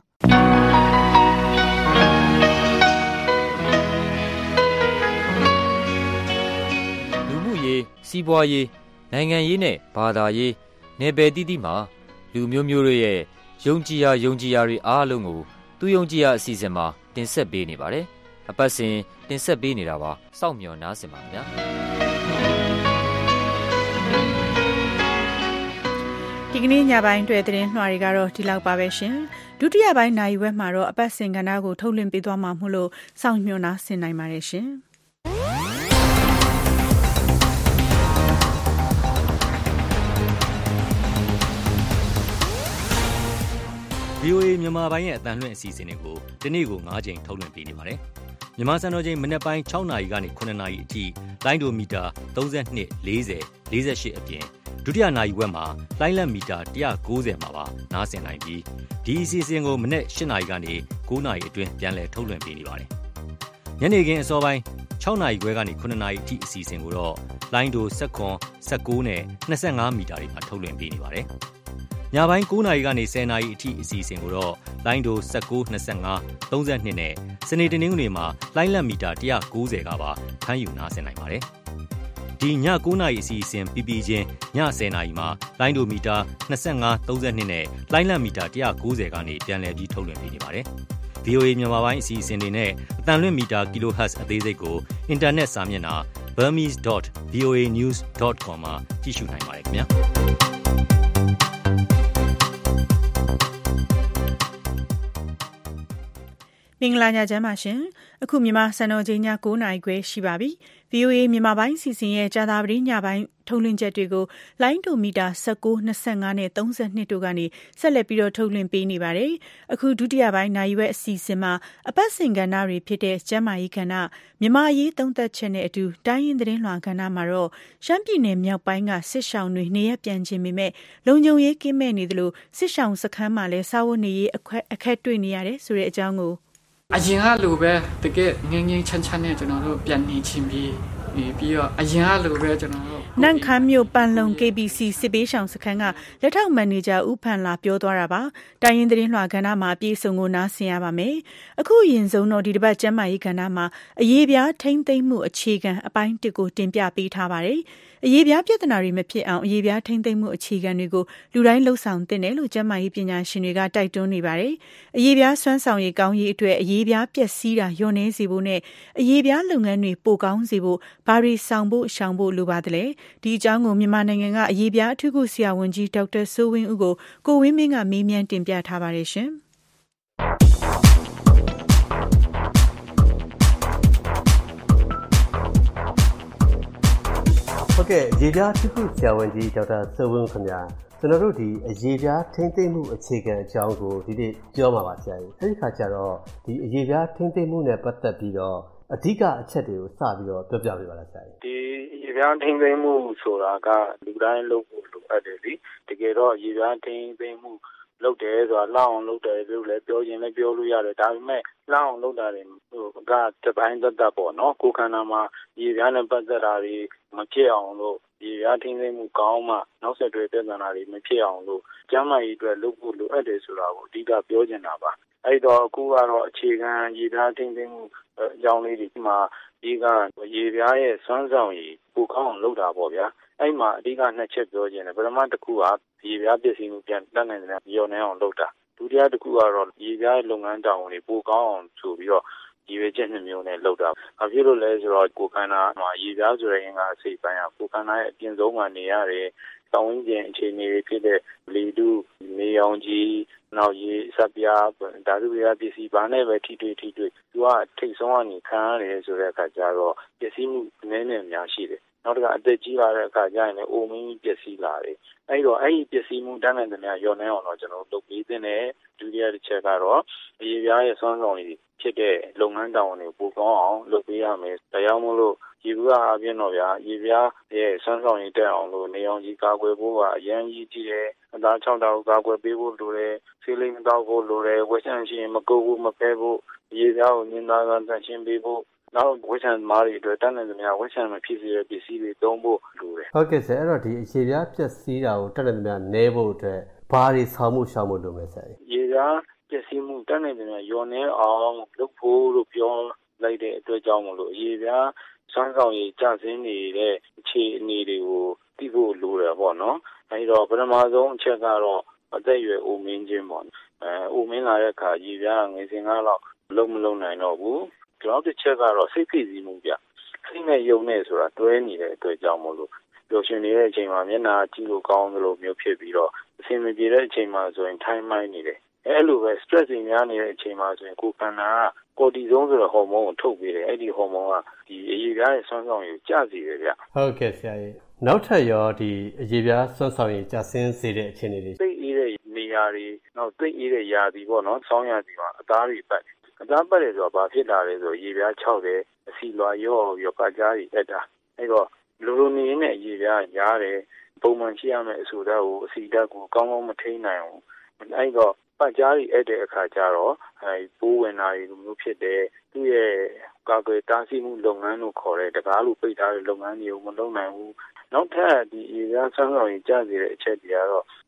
လူမှုရေးစီးပွားရေးနိုင်ငံရေးနဲ့ဘာသာရေးနယ်ပယ်တိတိမှာလူမျိုးမျိုးတို့ရဲ့ယုံကြည်ရာတွေအားလုံးကိုသူယုံကြည်ရာအစီအစဉ်မှာတင်ဆက်ပေးနေပါတယ်အပတ်စဉ်တင်ဆက်ပေးနေတာပါစောင့်မျှော်နားဆင်ပါခင်ဗျာဒီကနေ့ညပိုင်းတွေ့တဲ့သတင်းနှွှာတွေကတော့ဒီလောက်ပါပဲရှင်ဒုတိယပိုင်းနိုင်ဝက်မှာတော့အပတ်စဉ်ကဏ္ဍကိုထုတ်လွှင့်ပေးသွားမှာမို့လို့စောင့်မျှော်နားဆင်နိုင်ပါတယ်ရှင် VOA မြန်မာပိုင်းရဲ့အသံလွှင့်အစီအစဉ်တွေကိုဒီနေ့ကို9ချိန်ထုတ်လွှင့်ပေးနေပါတယ်။မြန်မာစံတော်ချိန်မနက်ပိုင်း6နာရီကနေ9နာရီအထိလိုင်းဒိုမီတာ32 40 48အပြင်ဒုတိယနာရီဝက်မှာလိုင်းလက်မီတာ190မှာပါနားဆင်နိုင်ပြီးဒီအစီအစဉ်ကိုမနက်8နာရီကနေ9နာရီအတွင်းပြန်လည်ထုတ်လွှင့်ပေးနေပါတယ်။ညနေခင်းအစောပိုင်း6နာရီခွဲကနေ9နာရီအထိအစီအစဉ်ကိုတော့လိုင်းဒို19 19နဲ့25မီတာတွေမှာထုတ်လွှင့်ပေးနေပါတယ်။ညပိုင်း9နာရီကနေ10နာရီအထိအစီအစဉ်ကိုတော့လိုင်းဒို19 25 32နဲ့စနေတနင်္ဂနွေမှာလိုင်းလက်မီတာ190ကပါဖမ်းယူနားဆင်နိုင်ပါတယ်။ဒီည9နာရီအစီအစဉ်ပြီးပြီးချင်းည10နာရီမှာလိုင်းဒိုမီတာ25 32နဲ့လိုင်းလက်မီတာ190ကနေပြန်လည်ပြီးထုတ်လွှင့်ပေးနေပါတယ်။ VOA မြန်မာပိုင်းအစီအစဉ်တွေနဲ့အတန်လွင့်မီတာ kHz အသေးစိတ်ကိုအင်တာနက်စာမျက်နှာ burmese.voanews.com မှာကြည့်ရှုနိုင်ပါတယ်ခင်ဗျာ။မင်္ဂလာညချမ်းပါရှင်အခုမြန်မာစံတော်ချိန်ည9:00နာရီခွဲရှိပါပြီ VOA မြန်မာပိုင်းစီစဉ်ရဲ့ကြာသပတေးညပိုင်းထုတ်လွှင့်ချက်တွေကိုလိုင်းဒိုမီတာ19 25နဲ့32တို့ကနေဆက်လက်ပြီးတော့ထုတ်လွှင့်ပေးနေပါတယ်အခုဒုတိယပိုင်းနိုင်ရွက်အစီအစဉ်မှာအပတ်စဉ်ကဏ္ဍတွေဖြစ်တဲ့ကျန်းမာရေးကဏ္ဍမြန်မာရေးသုံးသက်ချက်နဲ့အတူတိုင်းရင်းသတင်းလွှာကဏ္ဍမှာတော့ရှမ်းပြည်နယ်မြောက်ပိုင်းကစစ်ရှောင်တွေနေရပြန်ခြင်းပေမဲ့လုံခြုံရေးကင်းမဲ့နေသလိုစစ်ရှောင်စခန်းမှာလည်းစာဝတ်နေရေးအခက်တွေ့နေရတယ်ဆိုတဲ့အကြောင်းကိုအရင်ကလိုပဲတကယ်ငင်းငင်းချမ်းချမ်းနဲ့ကျွန်တော်တို့ပြန်နေချင်းပြီးတော့အရင်ကလိုပဲကျွန်တော်တို့နန့်ခမ်းမြို့ပန်လုံ KBC စစ်ပေးရှောင်စခန်းကလက်ထောက်မန်နေဂျာဦးဖန်လာပြောသွားတာပါတိုင်းရင်းသတင်းလွှာကဏ္ဍမှာအပြည့်စုံကိုနားဆင်ရပါမယ်အခုအရင်ဆုံးတော့ဒီတစ်ပတ်ကျန်းမာရေးကဏ္ဍမှာအရေးပြားထိမ့်သိမ့်မှုအခြေခံအပိုင်း1ကိုတင်ပြပေးထားပါတယ်အရေးပြားပြဿနာတွေမဖြစ်အောင်အရေးပြားထိမ့်သိမ့်မှုအခြေခံတွေကိုလူတိုင်းလှုပ်ဆောင်သင့်တယ်လို့ကျန်းမာရေးပညာရှင်တွေကတိုက်တွန်းနေပါတယ်အရေးပြားစွမ်းဆောင်ရည်ကောင်းရေးအတွက်အရေးပြားပျက်စီးတာလျော့နည်းစေဖို့နဲ့အရေးပြားလုပ်ငန်းတွေပိုကောင်းစေဖို့ဘာတွေဆောင်ဖို့ရှောင်ဖို့လိုပါတယ်လေဒီအကြောင်းကိုမြန်မာနိုင်ငံကအရေးပြားအထူးကုဆရာဝန်ကြီးဒေါက်တာစိုးဝင်းဦးကိုဝင်းမင်းကမေးမြန်းတင်ပြထားပါတယ်ရှင်ဟုတ်ကဲ့ရေပြားထူးထူးဆရာဝန်ကြီးဒေါက်တာစိုးဝင်းခင်ဗျာကျွန်တော်တို့ဒီအရေးပြားထိမ့်သိမ့်မှုအခြေခံအကြောင်းကိုဒီနေ့ပြောမှာပါဆရာကြီးအဲဒီခါကျတော့ဒီအရေးပြားထိမ့်သိမ့်မှုနဲ့ပတ်သက်ပြီးတော့အဓိကအချက်တွေကိုစပြီးတော့ပြောပြပေးပါလားဆရာကြီးဒီရေပြားထိမ့်သိမ့်မှုဆိုတာကလူတိုင်းလုပ်ဖို့လိုအပ်တယ်လေတကယ်တော့ရေပြားထိမ့်သိမ့်မှုလုပ်တယ်ဆိုတာလောက်အောင်လုပ်တယ်လို့လည်းပြောရင်လည်းပြောလို့ရတယ်ဒါပေမဲ့လောက်အောင်လုပ်တာတွေကတပိုင်းသက်သက်ပေါ့နော်ကိုယ်ခန္ဓာမှာရေပြားနဲ့ပတ်သက်တာတွေမဖြစ်အောင်လို့ရေပြားထိမ့်သိမ့်မှုကောင်းမှနောက်ဆက်တွဲပြဿနာတွေမဖြစ်အောင်လို့ကျန်းမာရေးအတွက်လုပ်ဖို့လိုအပ်တယ်ဆိုတာကိုအဓိကပြောချင်တာပါအဲ့တော့အခုကတော့အခြေခံရေပြားထိမ့်သိမ့်မှုအကြောင်းလေးဒီမှာဒီကရေပြားရဲ့စွမ်းဆောင်ရည်ပိုကောင်းအောင်လုပ်တာပေါ့ဗျာအဲ့မှာအဓိကနှစ်ချက်ပြောချင်တယ်ပထမတစ်ခုကရေပြားပစ္စည်းမှုပြန်တတ်နိုင်တယ်ရောနေအောင်လုပ်တာဒုတိယတစ်ခုကတော့ရေပြားလုပ်ငန်းတောင်တွေပိုကောင်းအောင်ဆိုပြီးတော့ရည်ရွယ်ချက်နှမျိုးနဲ့လုပ်တာ။ဘာဖြစ်လို့လဲဆိုတော့ကိုယ်ခန္ဓာမှာရေပြားဆိုတဲ့အင်္ဂါအစိတ်ပိုင်းကကိုယ်ခန္ဓာရဲ့အပြင်ဆုံးမှာနေရတယ်။တောင်းဝင်းကျင်အခြေအနေတွေဖြစ်တဲ့လေတု၊နေရောင်ခြည်နောက်ရေစပ်ပြားဓာတုပြားပစ္စည်းဘာနဲ့ပဲထိတွေ့သူကထိတ်ဆုံးကနေခံရတယ်ဆိုတဲ့အခါကျတော့ပစ္စည်းမှုနည်းနည်းများရှိတယ်။နောက်တစ်ခါအသက်ကြီးလာတဲ့အခါကျရင်လည်းအိုမင်းပစ္စည်းလာတယ်။အဲ့တော့အဲ့ဒီပစ္စည်းမှုတန်းနိုင်တဲ့များရောနေအောင်တော့ကျွန်တော်လုပ်ပေးတဲ့နဲ့ဒုတိယတစ်ချက်ကတော့ရေပြားရဲ့စွမ်းဆောင်ရည်ဖြစ်တဲ့လုပ်ငန်းတောင်တွေပိုကောင်းအောင်လုပ်ပေးရမယ်။ဒါကြောင့်မို့လို့ရေပြားအပြင်တော့ဗျာရေပြားရဲ့စွမ်းဆောင်ရည်တက်အောင်လို့နေအောင်ကြီးကာကွယ်ဖို့ကအရင်ကြီးကြည့်တယ်။အသား6တောက်ကာကွယ်ပေးဖို့လိုတယ်။ဆေးလိမ်တောက်ဖို့လိုတယ်။ဝက်ဆန့်ရှင်မကုတ်ဘူးမဖဲဖို့ရေပြားကိုညင်သားကတန့်ရှင်းပေးဖို့နောက်ဝက်ဆန့်မားတွေအတွက်တတ်နိုင်သမျှဝက်ဆန့်မဖြစ်စေတဲ့ပစ္စည်းတွေသုံးဖို့လိုတယ်။ဟုတ်ကဲ့ဆရာအဲ့တော့ဒီရေပြားပျက်စီးတာကိုတတ်နိုင်သမျှနည်းဖို့အတွက်ဘာတွေဆောင်မှုရှောင်ဖို့လိုမယ်ဆရာ။ရေပြားပျက်စီးမှုတတ်နိုင်သမျှရောနေအောင်လုပ်ဖို့လို့ပြောလိုက်တဲ့အတွက်ကြောင့်မလို့ရေပြားစွမ်းဆောင်ရည်ကျဆင်းနေတဲ့အခြေအနေတွေကိုသိဖို့လိုတယ်ပေါ့နော်အဲဒီတော့ပထမဆုံးအချက်ကတော့အသက်အရွယ်အိုမင်းခြင်းပေါ့အိုမင်းလာတဲ့အခါရေပြားငွေစင်ကားတော့လုံးမလုံးနိုင်တော့ဘူးနောက်တစ်ချက်ကတော့စိတ်ဖိစီးမှုပြစိတ်နဲ့ယုံနဲ့ဆိုတာတွဲနေတဲ့အတွက်ကြောင့်မလို့ပျော်ရွှင်နေတဲ့အချိန်မှာမျက်နှာကြည့်လို့ကောင်းသလိုမျိုးဖြစ်ပြီးတော့အဆင်မပြေတဲ့အချိန်မှာဆိုရင်ထိုင်းမိုင်းနေတယ်အဲ့လိုပဲ stress တွေများနေတဲ့အချိန်မှာဆိုရင်ကိုယ်ခန္ဓာကကို်တီဇုန်းဆိုတဲ့ဟော်မုန်းကိုထုတ်ပေးတယ်အဲ့ဒီဟော်မုန်းကဒီအရေပြားရဲ့စွမ်းဆောင်ရည်ကျစေတယ်ဗျဟုတ်ကဲ့ဆရာကြီးနောက်ထပ်ရောဒီအရေပြားစွမ်းဆောင်ရည်ကျဆင်းစေတဲ့အခြေအနေတွေသိအေးတဲ့နေရာတွေနောက်သိအေးတဲ့ရာသီပေါ့နော်ဆောင်းရာသီမှာအသားတွေပတ်အသားပတ်တယ်ဆိုတော့ဘာဖြစ်လာလဲဆိုရေပြား6တယ်အစီလွာရောပြီးပတ်ကြားတွေတက်တာအဲ့တော့လိုနေနဲ့ရေပြားရားတယ်ပုံမှန်ရှိရမယ့်အဆိုဓာတ်ကိုအစီဓာတ်ကိုကောင်းကောင်းမထိန်းနိုင်ဘူးအဲ့တော့ပတ်ကြားတွေအဲ့တဲ့အခါကျတော့ပိုးဝင်တာတွေလိုမျိုးဖြစ်တယ်သူ့ရဲ့ကာကွယ်တားဆီးမှုလုပ်ငန်းလို့ခေါ်တဲ့တကားလိုပိတ်ထားတဲ့လုပ်ငန်းတွေကိုမလုပ်နိုင်ဘူးနောက်ထပ်ဒီရေပြားဆန်းဆောင်ရေးကျစေတဲ့အချက်တွေကတော့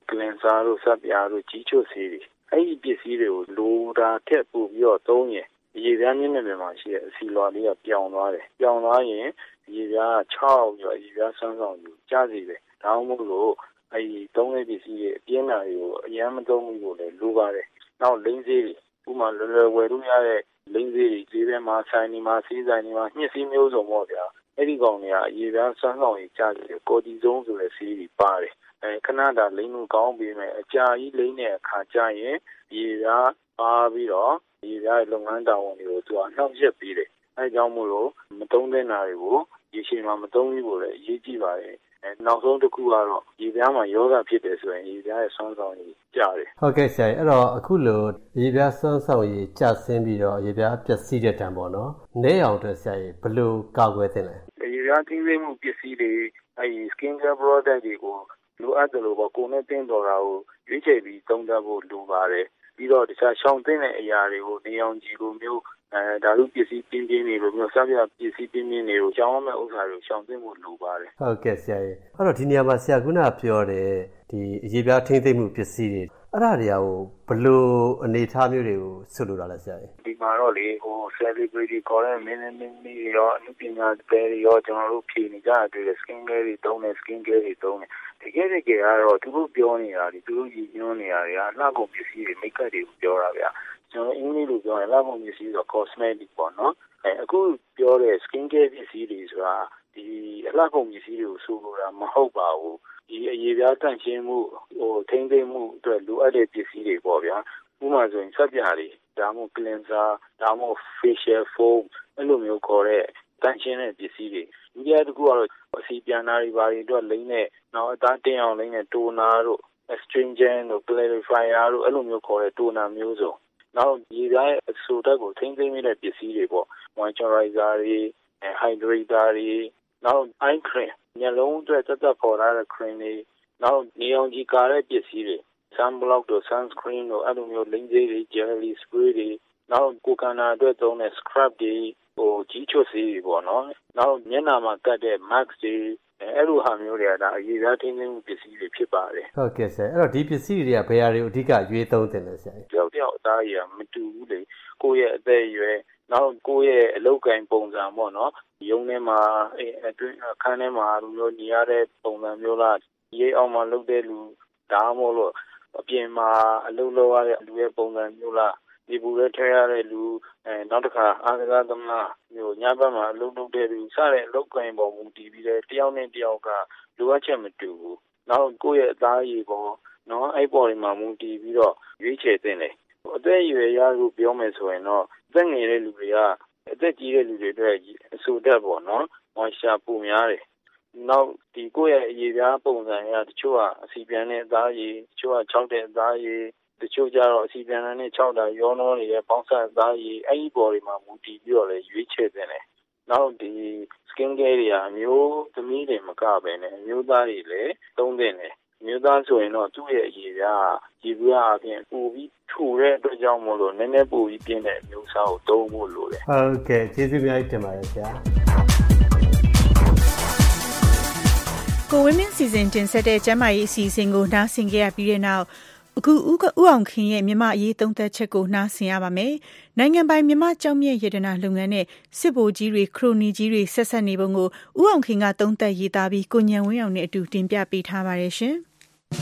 ကလင်ဆာတို့စပ်ပြားတို့ကြီးချွတ်ဆေးတွေအဲ့ဒီပစ္စည်းတွေကိုလိုတာထက်ပိုပြီးတော့သုံးရင်ရေပြားမျက်နှာပြင်မှာရှိတဲ့အဆီလွှာလေးကပြောင်းသွားတယ်ပြောင်းသွားရင်ရေပြား6ပြီးတော့ရေပြားဆန်းဆောင်ယူကျစီတယ်ဒါမှမဟုတ်လို့အဲ့ဒီသုံးတဲ့ပစ္စည်းတွေအပြင်းထန်တွေကိုအရင်မသုံးဘူးလို့လည်းလိုပါတယ်နောက်လိမ့်ဆေးတွေဥပမာလွယ်လွယ်ဝယ်လို့ရတဲ့လိမ့်ဆေးတွေဈေးထဲမှာဆိုင်နေမှာဆေးဆိုင်နေမှာညှစ်ဆေးမျိုးစုံပေါ့ဗျာအဲ့ဒီကောင်တွေကရေပြားဆန်းဆောင်ယူကျစီတယ်ကိုတီဇုန်းဆိုတဲ့ဆေးတွေပါတယ်ခဏတာလိမ့်လို့ကောင်းပြီးမယ်အကြာကြီးလိမ့်တဲ့အခါကျရင်ရေပြားပါပြီးတော့ရေပြားလုပ်ငန်းတာဝန်တွေကိုသူကနှောက်ယှက်ပြီးတယ်အဲကြောင့်မို့လို့မသုံးတဲ့နာတွေကိုရေရှည်မှာမသုံးဘူးလို့လည်းအရေးကြီးပါတယ်နောက်ဆုံးတစ်ခုကတော့ရေပြားမှာယောဂဖြစ်တယ်ဆိုရင်ရေပြားရဲ့ဆွမ်းဆောင်ရည်ကျတယ်ဟုတ်ကဲ့ဆရာအဲ့တော့အခုလိုရေပြားဆွမ်းဆောင်ရည်ကျဆင်းပြီးတော့ရေပြားပျက်စီးတဲ့တံပေါ့နော်နဲအောင်အတွက်ဆရာကြီးဘယ်လိုကာကွယ်သင့်လဲရေပြားထိန်းသိမ်းမှုပစ္စည်းတွေအဲဒီ skin care product တွေကိုလိုအပ်တယ်လို့ပေါ့ကိုယ်နဲ့တင်းတော်တာကိုရွေးချယ်ပြီးသုံးသပ်ဖို့လိုပါတယ်ပြီးတော့တခြားရှောင်သိတဲ့အရာတွေကိုနေအောင်ကြည့်လိုမျိုးဓာတုပစ္စည်းပြင်းပြင်းတွေလိုမျိုးစပြပစ္စည်းပြင်းပြင်းတွေကိုရှောင်ရမယ့်ဥစ္စာတွေကိုရှောင်သိဖို့လိုပါတယ်ဟုတ်ကဲ့ဆရာကြီးအဲ့တော့ဒီနေရာမှာဆရာခုနပြောတဲ့ဒီရေပြားထိမ့်သိမ့်မှုပစ္စည်းတွေအဲ့ဒါတွေကဘလို့အနေထားမျိုးတွေကိုဆွလို့တာလဲဆရာကြီးဒီမှာတော့လေcelebrity ခေါ်တဲ့မင်းတွေရောအမှုပညာတွေရောကျွန်တော်တို့ဖြေနေကြတဲ့ skin care တွေသုံးတယ် skin care တွေသုံးတယ်တကယ်ကတော့သူတို့ပြောနေတာဒီသူတို့ရည်ညွှန်းနေတာတွေကအလှကုန်ပစ္စည်းတွေ make up တွေကိုပြောတာဗျာကျွန်တော်အင်္ဂလိပ်လိုပြောရင်အလှကုန်ပစ္စည်းဆိုတော့ cosmetic ပေါ့နော်အခုပြောတဲ့ skin care ပစ္စည်းတွေဆိုတာဒီအလှကုန်ပစ္စည်းတွေကိုဆိုလိုတာမဟုတ်ပါဘူးဒီအရေးပြားတန့်ရှင်းမှုထိန်းသိမ်းမှုအတွက်လိုအပ်တဲ့ပစ္စည်းတွေပေါ့ဗျာဥပမာဆိုရင်စပ်ပြားတွေဒါမှမဟုတ် cleanser ဒါမှမဟုတ် facial foam အဲ့လိုမျိုးခေါ်တဲ့တန့်ရှင်းတဲ့ပစ္စည်းတွေဒီကြတစ်ခုကတော့အစီပြန်နာတွေဘာတွေအတွက်လိမ့်တဲ့နောက်အသားတင်းအောင်လိမ့်တဲ့ toner တို့ astringent တို့ clarifier တို့အဲ့လိုမျိုးခေါ်တဲ့ toner မျိုးစုံနောက်ရေပြားရဲ့အဆိုတက်ကိုထိန်းသိမ်းတဲ့ပစ္စည်းတွေပေါ့ moisturizer တွေ hydrator တွေနောက် eye cream မျက်လုံးအတွက်သက်သက်ပေါ်လာတဲ့ cream တွေနောက်နေအောင်ကြီးကာတဲ့ပစ္စည်းတွေ sunblock တို့ sunscreen တို့အဲ့လိုမျိုးလိမ့်သေးတွေ jelly spray တွေနောက်ကိုယ်ခန္ဓာအတွက်သုံးတဲ့ scrub တွေကြီးချွတ်ဆေးတွေပေါ့နော်နောက်မျက်နှာမှာကတ်တဲ့ mask တွေအဲ့လိုဟာမျိုးတွေကဒါအရေးသားထိန်းသိမ်းမှုပစ္စည်းတွေဖြစ်ပါတယ်ဟုတ်ကဲ့ဆရာအဲ့တော့ဒီပစ္စည်းတွေကဘယ်ဟာတွေအဓိကရွေးသုံးတင်လဲဆရာတယောက်အသားရည်မတူဘူးလေကိုယ့်ရဲ့အသက်အရွယ်နောက်ကိုယ့်ရဲ့အလုပ်ကိုင်ပုံစံပေါ့နော်ရုံးထဲမှာအတွင်းအခန်းထဲမှာလူမျိုးညီရတဲ့ပုံစံမျိုးလားရိပ်အောင်မှာလုပ်တဲ့လူဒါမှမဟုတ်လို့အပြင်မှာအလုပ်လုပ်ရတဲ့လူရဲ့ပုံစံမျိုးလားဒီဘူးရဲထဲရတဲ့လူနောက်တစ်ခါအာသကသမမျိုးညဘက်မှာအလုပ်လုပ်တဲ့လူစတဲ့အလုပ်ကိုင်ပုံမူတည်ပြီးတဲ့တယောက်နဲ့တယောက်ကလိုအပ်ချက်မတူဘူးနောက်ကိုယ့်ရဲ့အသားရည်ပေါ်နော်အဲ့ပေါ်တွေမှာမူတည်ပြီးတော့ရွေးချယ်သင့်တယ်အသက်အရွယ်ရလို့ပြောမယ်ဆိုရင်တော့အသက်ငယ်တဲ့လူတွေကအသက်ကြီးတဲ့လူတွေအတွက်အဆူတက်ပေါ့နော်မော်ရှာပူများတယ်နောက်ဒီကိုယ့်ရဲ့အရေးပြားပုံစံရတချို့ကအစီပြန်တဲ့အသားရည်တချို့က၆တဲ့အသားရည်တချို့ကျတော့အစီပြန်တဲ့6တာရောနှောနေတဲ့ပေါင်းစပ်အသားရည်အဲ့ဒီပေါ်တွေမှာမူတည်ပြီးတော့လည်းရွေးချယ်သင့်တယ်နောက်ဒီ skin care တွေကအမျိုးသမီးတွေမကပဲနဲ့အမျိုးသားတွေလည်းသုံးသင့်တယ်မျိုးသားဆိုရင်တော့သူ့ရဲ့အရေးပြားရေပြားအပြင်ပူပြီးထူတဲ့အတွက်ကြောင့်မို့လို့နည်းနည်းပူပြီးပြင်းတဲ့အမျိုးအစားကိုသုံးဖို့လိုတယ်ဟုတ်ကဲ့ကျေးဇူးများတင်ပါတယ်ဆရာကိုဝင်းမင်းစီစဉ်တင်ဆက်တဲ့ကျမ်းမာရေးအစီအစဉ်ကိုနားဆင်ကြရပြီးတဲ့နောက်အခုဦးအောင်ခင်ရဲ့မြမအရေးသုံးသက်ချက်ကိုနားဆင်ရပါမယ်။နိုင်ငံပိုင်မြမကြောင့်မြတ်ရတနာလုပ်ငန်းနဲ့စစ်ဗိုလ်ကြီးတွေခရိုနီကြီးတွေဆက်ဆက်နေပုံကိုဦးအောင်ခင်ကသုံးသက်ရေးသားပြီးကိုညံဝင်းအောင်နဲ့အတူတင်ပြပေးထားပါတယ်ရှင်။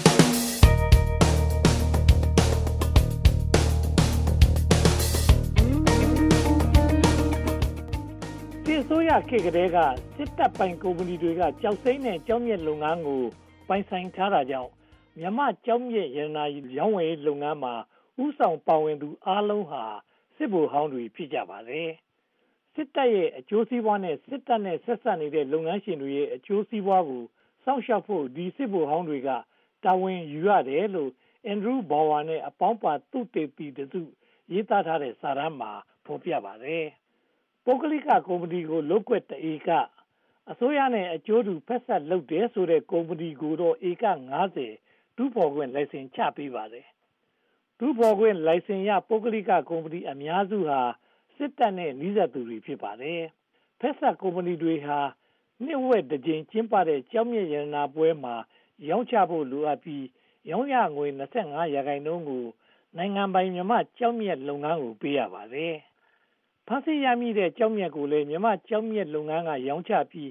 အစိုးရခေတ်ကတည်းကစစ်တပ်ပိုင်ကုမ္ပဏီတွေကကြောက်စိမ့်နဲ့ကြောက်မြက်လုပ်ငန်းကိုပိုင်ဆိုင်ထားတာကြောင့်မြန်မာကြောက်မြက်ရတနာရောင်းဝယ်လုပ်ငန်းမှာဥဆောင်ပါဝင်သူအားလုံးဟာစစ်ဗိုလ်ဟောင်းတွေဖြစ်ကြပါတယ်။စစ်တပ်ရဲ့အကျိုးစီးပွားနဲ့စစ်တပ်နဲ့ဆက်ဆက်နေတဲ့လုပ်ငန်းရှင်တွေရဲ့အကျိုးစီးပွားကိုစောင့်ရှောက်ဖို့ဒီစစ်ဗိုလ်ဟောင်းတွေကတာဝန်ယူရတယ်လို့အန်ဒရူးဘော်ဝါနဲ့အပေါင်းပါသုတေသီတို့ရေးသားထားတဲ့စာတမ်းမှာဖော်ပြပါတယ်။ပုဂ္ဂလိကကုမ္ပဏီကိုလုပ်ကွက်တဧကအစိုးရနဲ့အကျိုးတူဖက်ဆက်လုပ်တယ်ဆိုတဲ့ကုမ္ပဏီကိုတော့ဧက90တူးဖော်ခွင့်လိုင်စင်ချပေးပါတယ်။တူးဖော်ခွင့်လိုင်စင်ရပုဂ္ဂလိကကုမ္ပဏီအများစုဟာစစ်တပ်နဲ့နှိစက်သူတွေဖြစ်ပါတယ်။ဖက်ဆက်ကုမ္ပဏီတွေဟာနှစ်ဝက်တစ်ကြိမ်ကျင်းပတဲ့ကြောက်မြတ်ရတနာပွဲမှာရောင်းချဖို့လိုအပ်ပြီးရောင်းရငွေ25%ကိုနိုင်ငံပိုင်မြန်မာကြောက်မြက်လုပ်ငန်းကိုပေးရပါတယ်။ဖန်ဆီးရမိတဲ့ကြောက်မြက်ကိုလည်းမြန်မာကြောက်မြက်လုပ်ငန်းကရောင်းချပြီး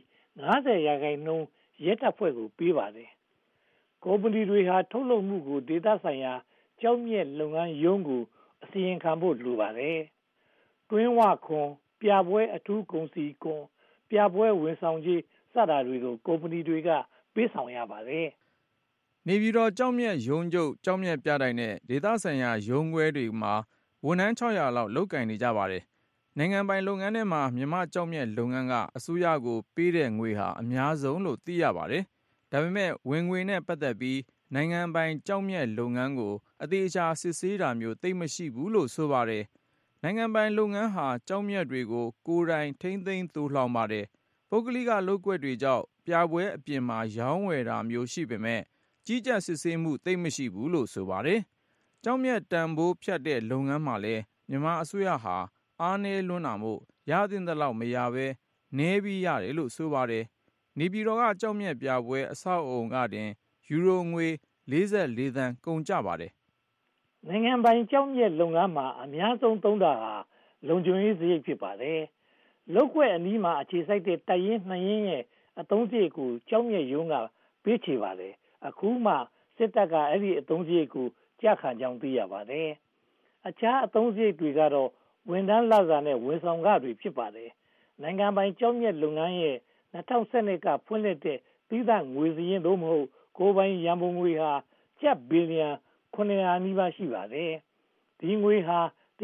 50%ရဲတပ်ဖွဲ့ကိုပေးပါတယ်။ကုမ္ပဏီတွေဟာထုတ်လုပ်မှုကိုဒေသဆိုင်ရာကြောက်မြက်လုပ်ငန်းရုံးကိုအစီရင်ခံဖို့လိုပါတယ်။တွင်းဝခွန်ပြပွဲအထူးကုန်စည်ခွန်ပြပွဲဝန်ဆောင်ကြီးစတာတွေကိုကုမ္ပဏီတွေကပေးဆောင်ရပါတယ်နေပြည်တော်ကြောက်မြက်ရုံးချုပ်ကြောက်မြက်ပြတိုင်နဲ့ဒေသဆိုင်ရာရုံးခွဲတွေမှာဝန်ထမ်း600လောက်လုပ်ကိုင်နေကြပါတယ်။နိုင်ငံပိုင်လုပ်ငန်းထဲမှာမြန်မာကြောက်မြက်လုပ်ငန်းကအစိုးရကိုပေးတဲ့ငွေဟာအများဆုံးလို့သိရပါတယ်။ဒါပေမဲ့ဝင်ငွေနဲ့ပတ်သက်ပြီးနိုင်ငံပိုင်ကြောက်မြက်လုပ်ငန်းကိုအသေးအချာစစ်ဆေးတာမျိုးသိမရှိဘူးလို့ဆိုပါတယ်။နိုင်ငံပိုင်လုပ်ငန်းဟာကြောက်မြက်တွေကိုကိုယ်တိုင်ထိမ့်သိမ်းသိုလှောင်ပါတယ်။ပုဂ္ဂလိကလုပ်ကွက်တွေကြောင့်ပြပွဲအပြင်မှာရောင်းဝယ်တာမျိုးရှိပေမဲ့ကြီးကြပ်စစ်ဆေးမှုသိမရှိဘူးလို့ဆိုပါတယ်။ကြောက်မြက်တန်ဖိုးဖြတ်တဲ့လုပ်ငန်းမှာလည်းမြန်မာအစိုးရဟာအားနည်းလွန်းတာမို့ရသင့်သလောက်မရဘဲနည်းပြီးရတယ်လို့ဆိုပါတယ်။နေပြည်တော်ကကြောက်မြက်ပြပွဲအဆောက်အုံကတင်ယူရိုငွေ44သန်းကုန်ကျပါတယ်။နိုင်ငံပိုင်ကြောက်မြက်လုပ်ငန်းမှာအများဆုံးသုံးတာဟာလုံခြုံရေးစရိတ်ဖြစ်ပါတယ်။လုပ်ကွက်အနီးမှာအခြေစိုက်တဲ့တပ်ရင်း2ရင်းရဲ့အသုံးစရိတ်ကိုကြောက်မြက်ရုံးကပေးချေပါတယ်။အခုမှစစ်တပ်ကအဲ့ဒီအသုံးစရိတ်ကိုကြခံကြောင်းသိရပါတယ်။အခြားအသုံးစရိတ်တွေကတော့ဝန်ထမ်းလစာနဲ့ဝန်ဆောင်ခတွေဖြစ်ပါတယ်။နိုင်ငံပိုင်ကြောက်မြက်လုပ်ငန်းရဲ့2012ကဖွင့်လှစ်တဲ့သီးသန့်ငွေစရင်းတို့မဟုတ်ကိုယ်ပိုင်ရန်ပုံငွေဟာကျပ်ဘီလီယံ900နီးပါးရှိပါတယ်။ဒီငွေဟာ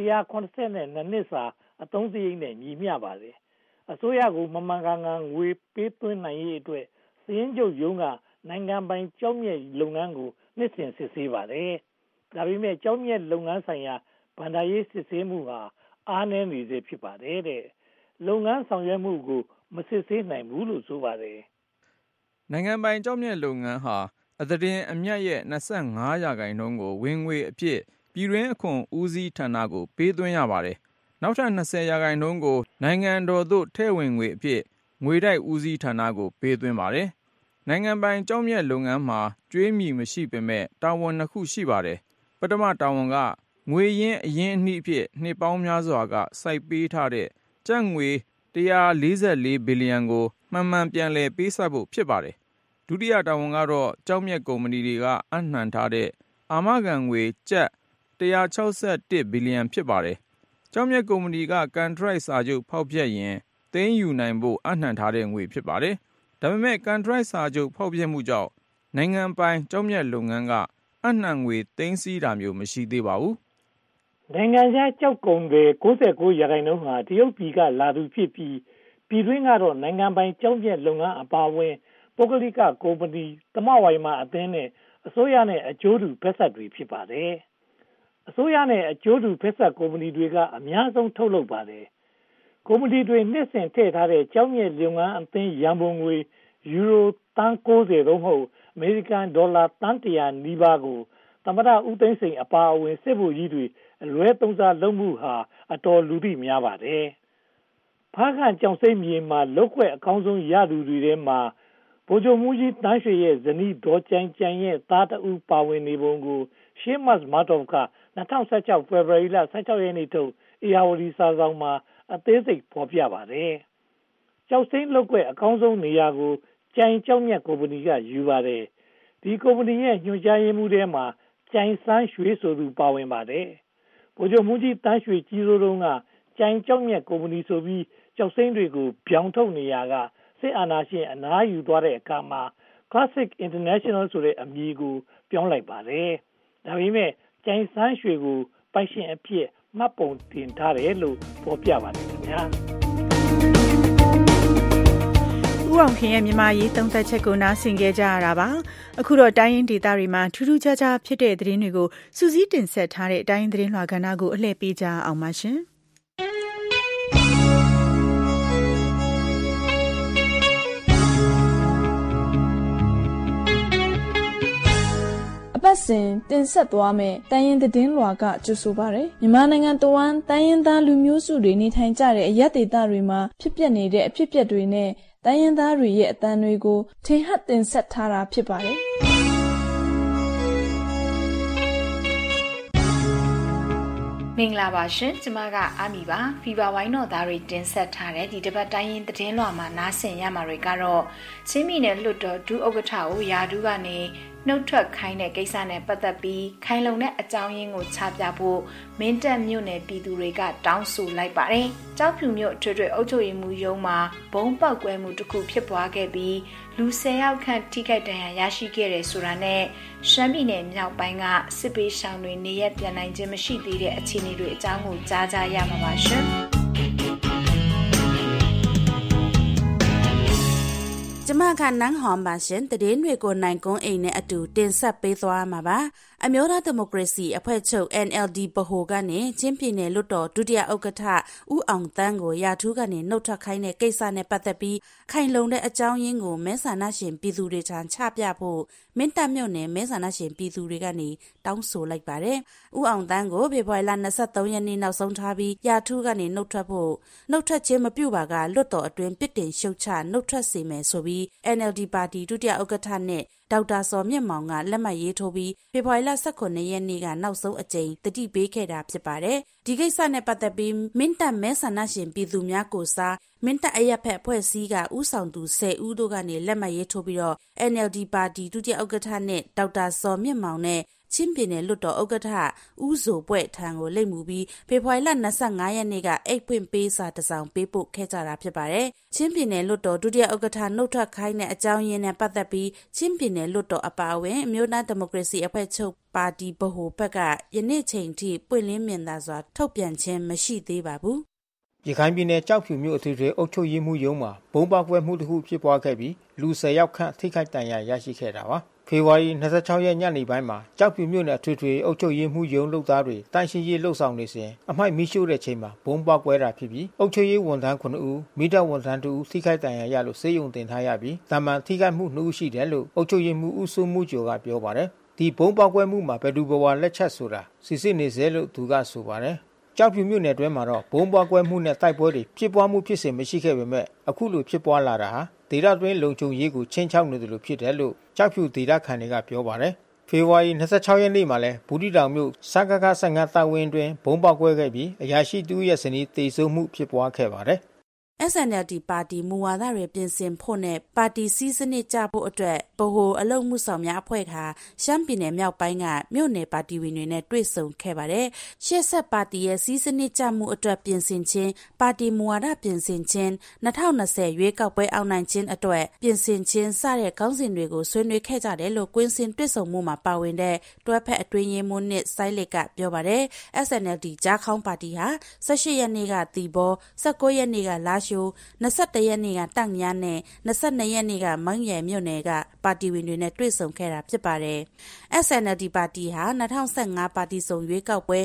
182နှစ်စာအသုံးစရိတ်နဲ့ညီမျှပါတယ်။အစိုးရကိုမမှန်ကန်ကန်ငွေပေးသွင်းနိုင်ရေးအတွက်စရင်းချုပ်ရုံးကနိုင်ငံပိုင်ကြောက်မြက်လုပ်ငန်းကိုနှစ်စဉ်စစ်ဆေးပါတယ်။ဒါပေမဲ့ကြောက်မြက်လုပ်ငန်းဆိုင်ရာဗန္ဒာရေးစစ်ဆေးမှုဟာအားနည်းနေစေဖြစ်ပါတယ်တဲ့။လုပ်ငန်းဆောင်ရွက်မှုကိုမစစ်ဆေးနိုင်ဘူးလို့ဆိုပါတယ်။နိုင်ငံပိုင်ကြောက်မြက်လုပ်ငန်းဟာအသတင်းအမြတ်ရဲ့25%ကိုဝင်ငွေအဖြစ်ပြည်တွင်းအခွန်ဦးစီးဌာနကိုပေးသွင်းရပါတယ်။နောက်ထပ်20%ကိုနိုင်ငံတော်သို့ထည့်ဝင်ငွေအဖြစ်ငွေတိုက်ဦးစီးဌာနကိုပေးသွင်းပါတယ်။နိုင်ငံပိုင်ကြောက်မြက်လုပ်ငန်းမှာကြွေးမြီမရှိပေမဲ့တာဝန်2ခုရှိပါတယ်။ပထမတာဝန်ကငွေရင်းအရင်းအနှီးအဖြစ်နှစ်ပေါင်းများစွာကစိုက်ပေးထားတဲ့ကျပ်ငွေ144ဘီလီယံကိုမှန်မှန်ပြန်လည်ပေးဆပ်ဖို့ဖြစ်ပါတယ်။ဒုတိယတာဝန်ကတော့ကြောက်မြက်ကုမ္ပဏီတွေကအနှံထားတဲ့အာမခံငွေကျပ်161ဘီလီယံဖြစ်ပါတယ်။ကြောက်မြက်ကုမ္ပဏီကကန်ထရိုက်စာချုပ်ဖောက်ဖျက်ရင်သိမ်းယူနိုင်ဖို့အနှံထားတဲ့ငွေဖြစ်ပါတယ်။ဒါပေမဲ့ကန်ထရိုက်စာချုပ်ဖောက်ဖျက်မှုကြောင့်နိုင်ငံပိုင်ကြောက်မြက်လုပ်ငန်းကအနှံငွေသိမ်းဆည်းတာမျိုးမရှိသေးပါဘူး။နိုင်ငံခြားကြောက်ကုန်တွေ99%ဟာတရုတ်ပြည်ကလာသူဖြစ်ပြီးပြည်တွင်းကတော့နိုင်ငံပိုင်ကြောက်မြက်လုပ်ငန်းအပါအဝင်ပုဂ္ဂလိကကုမ္ပဏီသမဝိုင်မာအသင်းနဲ့အစိုးရနဲ့အကျိုးတူဖက်ဆက်တွေဖြစ်ပါတယ်။အစိုးရနဲ့အကျိုးတူဖက်ဆက်ကုမ္ပဏီတွေကအများဆုံးထုတ်လုပ်ပါတယ်။ကုမ္ပဏီတွေနှစ်စဉ်ထည့်ထားတဲ့ကြောက်မြက်လုပ်ငန်းအသင်းရန်ပုံငွေယူရိုသန်း90သို့မဟုတ်အမေရိကန်ဒေါ်လာသန်း100နီးပါးကိုသမ္မတဦးသိန်းစိန်အပါအဝင်စစ်ဗိုလ်ကြီးတွေအလွဲသုံးစားလုပ်မှုဟာအတော်လူသိများပါတယ်။ဖားကန်ကြောင်စိမ့်မြေမှာလောက်ခွက်အကောင်းဆုံးရသူတွေထဲမှာဗိုလ်ချုပ်မှူးကြီးတန်းရွှေရဲ့ဇနီးဒေါ်ကြိုင်ကြိုင်ရဲ့သားတဦးပါဝင်နေပုံကိုရှေးမတ်မာတော်က2016ဖေဖော်ဝါရီလ16ရက်နေ့ထုတ်အေယာဝတီစာဆောင်မှာအသေးစိတ်ဖော်ပြပါတယ်။ကြောက်စိမ့်လောက်ခွက်အကောင်းဆုံးနေရာကိုကြိုင်ကြောက်မြတ်ကုမ္ပဏီကယူပါတယ်။ဒီကုမ္ပဏီရဲ့ညွှန်ကြားရေးမှူးထဲမှာကြိုင်စန်းရွှေဆိုသူပါဝင်ပါတယ်။ဗိုလ်ချုပ်မှူးကြီးတန်းရွှေကြီးစိုးတုံးကကြိုင်ကြောက်မြတ်ကုမ္ပဏီဆိုပြီးကြောက်စိမ့်တွေကိုပြောင်းထုတ်နေရကစစ်အာဏာရှင်အနားယူသွားတဲ့အခါမှာ Classic International ဆိုတဲ့အမည်ကိုပြောင်းလိုက်ပါတယ်။ဒါပေမဲ့ကြိုင်စန်းရွှေကိုပိုင်ရှင်အဖြစ်မှတ်ပုံတင်ထားတယ်လို့ဖော်ပြပါတယ်ခင်ဗျာ။ဦးအောင်ခင်ရဲ့မြန်မာရေးသုံးသပ်ချက်ကိုနားဆင်ကြကြရတာပါအခုတော့တိုင်းရင်းဒေသတွေမှာထူးထူးခြားခြားဖြစ်တဲ့သတင်းတွေကိုစူးစီးတင်ဆက်ထားတဲ့တိုင်းသတင်းလွှာကဏ္ဍကိုအလှည့်ပေးကြအောင်ပါရှင်ပတ်စဉ်တင်ဆက်သွားမယ်တိုင်းရင်းသတင်းလွှာကကြိုဆိုပါရယ်မြန်မာနိုင်ငံတဝန်းတိုင်းရင်းသားလူမျိုးစုတွေနေထိုင်ကြတဲ့အရပ်ဒေသတွေမှာဖြစ်ပျက်နေတဲ့အဖြစ်အပျက်တွေနဲ့တိုင်းရင်းသားတွေရဲ့အသံတွေကိုထင်ဟပ်တင်ဆက်ထားတာဖြစ်ပါတယ်မင်္ဂလာပါရှင်ကျမကအာမီပါဖီဗာဝိုင်းတော်သားတွေတင်ဆက်ထားတဲ့ဒီတစ်ပတ်တိုင်းရင်သတင်းလွှာမှာနားဆင်ရမှာတွေကတော့ချင်းပြည်နယ်လွှတ်တော်ဒုဥက္ကဋ္ဌကိုယာဒူးကနေနှုတ်ထွက်ခိုင်းတဲ့ကိစ္စနဲ့ပတ်သက်ပြီးခိုင်လုံတဲ့အကြောင်းရင်းကိုချပြဖို့မင်းတပ်မြို့နယ်ပြည်သူတွေကတောင်းဆိုလိုက်ပါတယ်။ကြောက်ဖြူမြို့ထွေထွေအုပ်ချုပ်ရေးမှူးရုံးမှာဘုံပေါက်ကွဲမှုတစ်ခုဖြစ်ပွားခဲ့ပြီးလူ10ယောက်ခန့်ထိခိုက်ဒဏ်ရာရရှိခဲ့တယ်ဆိုတာနဲ့ရှမ်းပြည်နယ်မြောက်ပိုင်းကစစ်ပေးရှောင်တွေနေရပြန်နိုင်ခြင်းမရှိသေးတဲ့အခြေအနေတွေအကြောင်းကိုကြားကြရမှာပါရှင်။ကျမကနန်းဟောင်ပါရှင်တည်င်းတွေကိုနိုင်ကုန်းအိမ်နဲ့အတူတင်ဆက်ပေးသွားမှာပါအမျိုးသားဒီမိုကရေစီအဖွဲ့ချုပ် NLD ဗဟိုကနေချင်းပြည်နယ်လွှတ်တော်ဒုတိယဥက္ကဋ္ဌဦးအောင်တန်းကိုရာထူးကနေနှုတ်ထွက်ခိုင်းတဲ့ကိစ္စနဲ့ပတ်သက်ပြီးခိုင်လုံတဲ့အကြောင်းရင်းကိုမဲဆန္ဒရှင်ပြည်သူတွေထံချပြဖို့မင်းတပ်မြို့နယ်မဲဆန္ဒရှင်ပြည်သူတွေကနေတောင်းဆိုလိုက်ပါတယ်ဦးအောင်တန်းကိုဖေဖော်ဝါရီလ23ရက်နေ့နောက်ဆုံးထားပြီးရာထူးကနေနှုတ်ထွက်ဖို့နှုတ်ထွက်ခြင်းမပြုပါကလွှတ်တော်အတွင်းပြစ်တင်ရှုတ်ချနှုတ်ထွက်စေမယ်ဆိုပြီး NLD ပါတီဒုတိယဥက္ကဋ္ဌနဲ့ဒေါက်တာစောမြင့်မောင်ကလက်မှတ်ရေးထိုးပြီးဖေဖော်ဝါရီလ19ရက်နေ့ကနောက်ဆုံးအကြိမ်တတိပေးခဲ့တာဖြစ်ပါတယ်။ဒီကိစ္စနဲ့ပတ်သက်ပြီးမင်းတပ်မဲဆန္ဒရှင်ပြည်သူများကိုစားမင်းတပ်အရက်ဖက်အဖွဲ့အစည်းကဥဆောင်သူ10ဦးတို့ကနေလက်မှတ်ရေးထိုးပြီးတော့ NLD ပါတီဒုတိယဥက္ကဋ္ဌနဲ့ဒေါက်တာစောမြင့်မောင်နဲ့ချင်းပြည်နယ်လွှတ်တော်ဥက္ကဋ္ဌဦးဇိုပွဲထံကိုလိပ်မူပြီးဖေဖော်ဝါရီလ25ရက်နေ့ကအိတ်ဖွင့်ပေးစာတစ်စောင်ပေးပို့ခဲ့ကြတာဖြစ်ပါတယ်။ချင်းပြည်နယ်လွှတ်တော်ဒုတိယဥက္ကဋ္ဌနှုတ်ထွက်ခိုင်းတဲ့အကြောင်းရင်းနဲ့ပတ်သက်ပြီးချင်းပြည်နယ်လွှတ်တော်အပါအဝင်အမျိုးသားဒီမိုကရေစီအဖွဲ့ချုပ်ပါတီဗဟိုဘက်ကယနေ့ချိန်ထိပွင့်လင်းမြင်သာစွာထုတ်ပြန်ခြင်းမရှိသေးပါဘူး။ရခိုင်ပြည်နယ်ကြောက်ဖြူမြို့အထူးအုပ်ချုပ်ရေးမှူးရုံးမှာဘုံပေါက်ကွဲမှုတစ်ခုဖြစ်ပွားခဲ့ပြီးလူ10ယောက်ခန့်ထိခိုက်ဒဏ်ရာရရှိခဲ့တာပါ။ဖေဖော်ဝါရီ26ရက်ညနေပိုင်းမှာကြောက်ဖြူမြို့နယ်အထွေအုပ်ချုပ်ရေးမှူးရုံးလုပ်သားတွေတန်းရှင်းရေးလှုပ်ဆောင်နေစဉ်အမိုက်မီးရှို့တဲ့ချိန်မှာဘုံပေါက်ကွဲတာဖြစ်ပြီးအုပ်ချုပ်ရေးဝန်ထမ်း9ဦးမိသားဝန်ထမ်း2ဦးထိခိုက်ဒဏ်ရာရလို့ဆေးရုံတင်ထားရပြီးတာမန်ထိခိုက်မှု2ဦးရှိတယ်လို့အုပ်ချုပ်ရေးမှူးဦးစိုးမှုကျော်ကပြောပါတယ်ဒီဘုံပေါက်ကွဲမှုမှာဘယ်သူဘဝလက်ချက်ဆိုတာစစ်ဆေးနေစေလို့သူကဆိုပါတယ်ကြောက်ဖြူမြို့နယ်တွင်းမှာတော့ဘုံပေါက်ကွဲမှုနဲ့တိုက်ပွဲတွေဖြစ်ပွားမှုဖြစ်စဉ်မရှိခဲ့ပေမဲ့အခုလိုဖြစ်ပွားလာတာဟာဒေသတွင်းလုံခြုံရေးကိုချင်းချောက်နေတယ်လို့ဖြစ်တယ်လို့ကြောက်ဖြူဒေသခံတွေကပြောပါတယ်ဖေဖော်ဝါရီ26ရက်နေ့မှာလဲဘူးတီတောင်မြို့စကခ15တာဝင်းတွင်ဘုံပေါက်ကွဲခဲ့ပြီးအရာရှိတူရဲ့ဇနီးတေဆုံးမှုဖြစ်ပွားခဲ့ပါတယ် SNLD ပါတီမူဝါဒတွေပြင်ဆင်ဖို့နဲ့ပါတီစည်းစနစ်ကြဖို့အတွက်ဗဟိုအလုပ်မှုဆောင်များအဖွဲ့ကရှမ်းပြည်နယ်မြောက်ပိုင်းကမြို့နယ်ပါတီဝင်တွေနဲ့တွေ့ဆုံခဲ့ပါတယ်။ရှေ့ဆက်ပါတီရဲ့စည်းစနစ်ကြမှုအတွက်ပြင်ဆင်ခြင်းပါတီမူဝါဒပြင်ဆင်ခြင်း2020ရွေးကောက်ပွဲအောင်နိုင်ခြင်းအတွက်ပြင်ဆင်ခြင်းစတဲ့ခေါင်းစဉ်တွေကိုဆွေးနွေးခဲ့ကြတယ်လို့ကွင်းစင်တွေ့ဆုံမှုမှာပါဝင်တဲ့တွဲဖက်အတွင်းရေးမှူးနှစ်စိုင်းလက်ကပြောပါတယ်။ SNLD ကြားခေါင်းပါတီဟာ18ရက်နေ့ကတီဘော19ရက်နေ့ကလာ21ရက်နေ့ကတန့်ညာနဲ့22ရက်နေ့ကမန်းရယ်မြို့နယ်ကပါတီဝင်တွေနဲ့တွေ့ဆုံခဲ့တာဖြစ်ပါတယ်။ SNLD ပါတီဟာ2015ပါတီစုံရွေးကောက်ပွဲ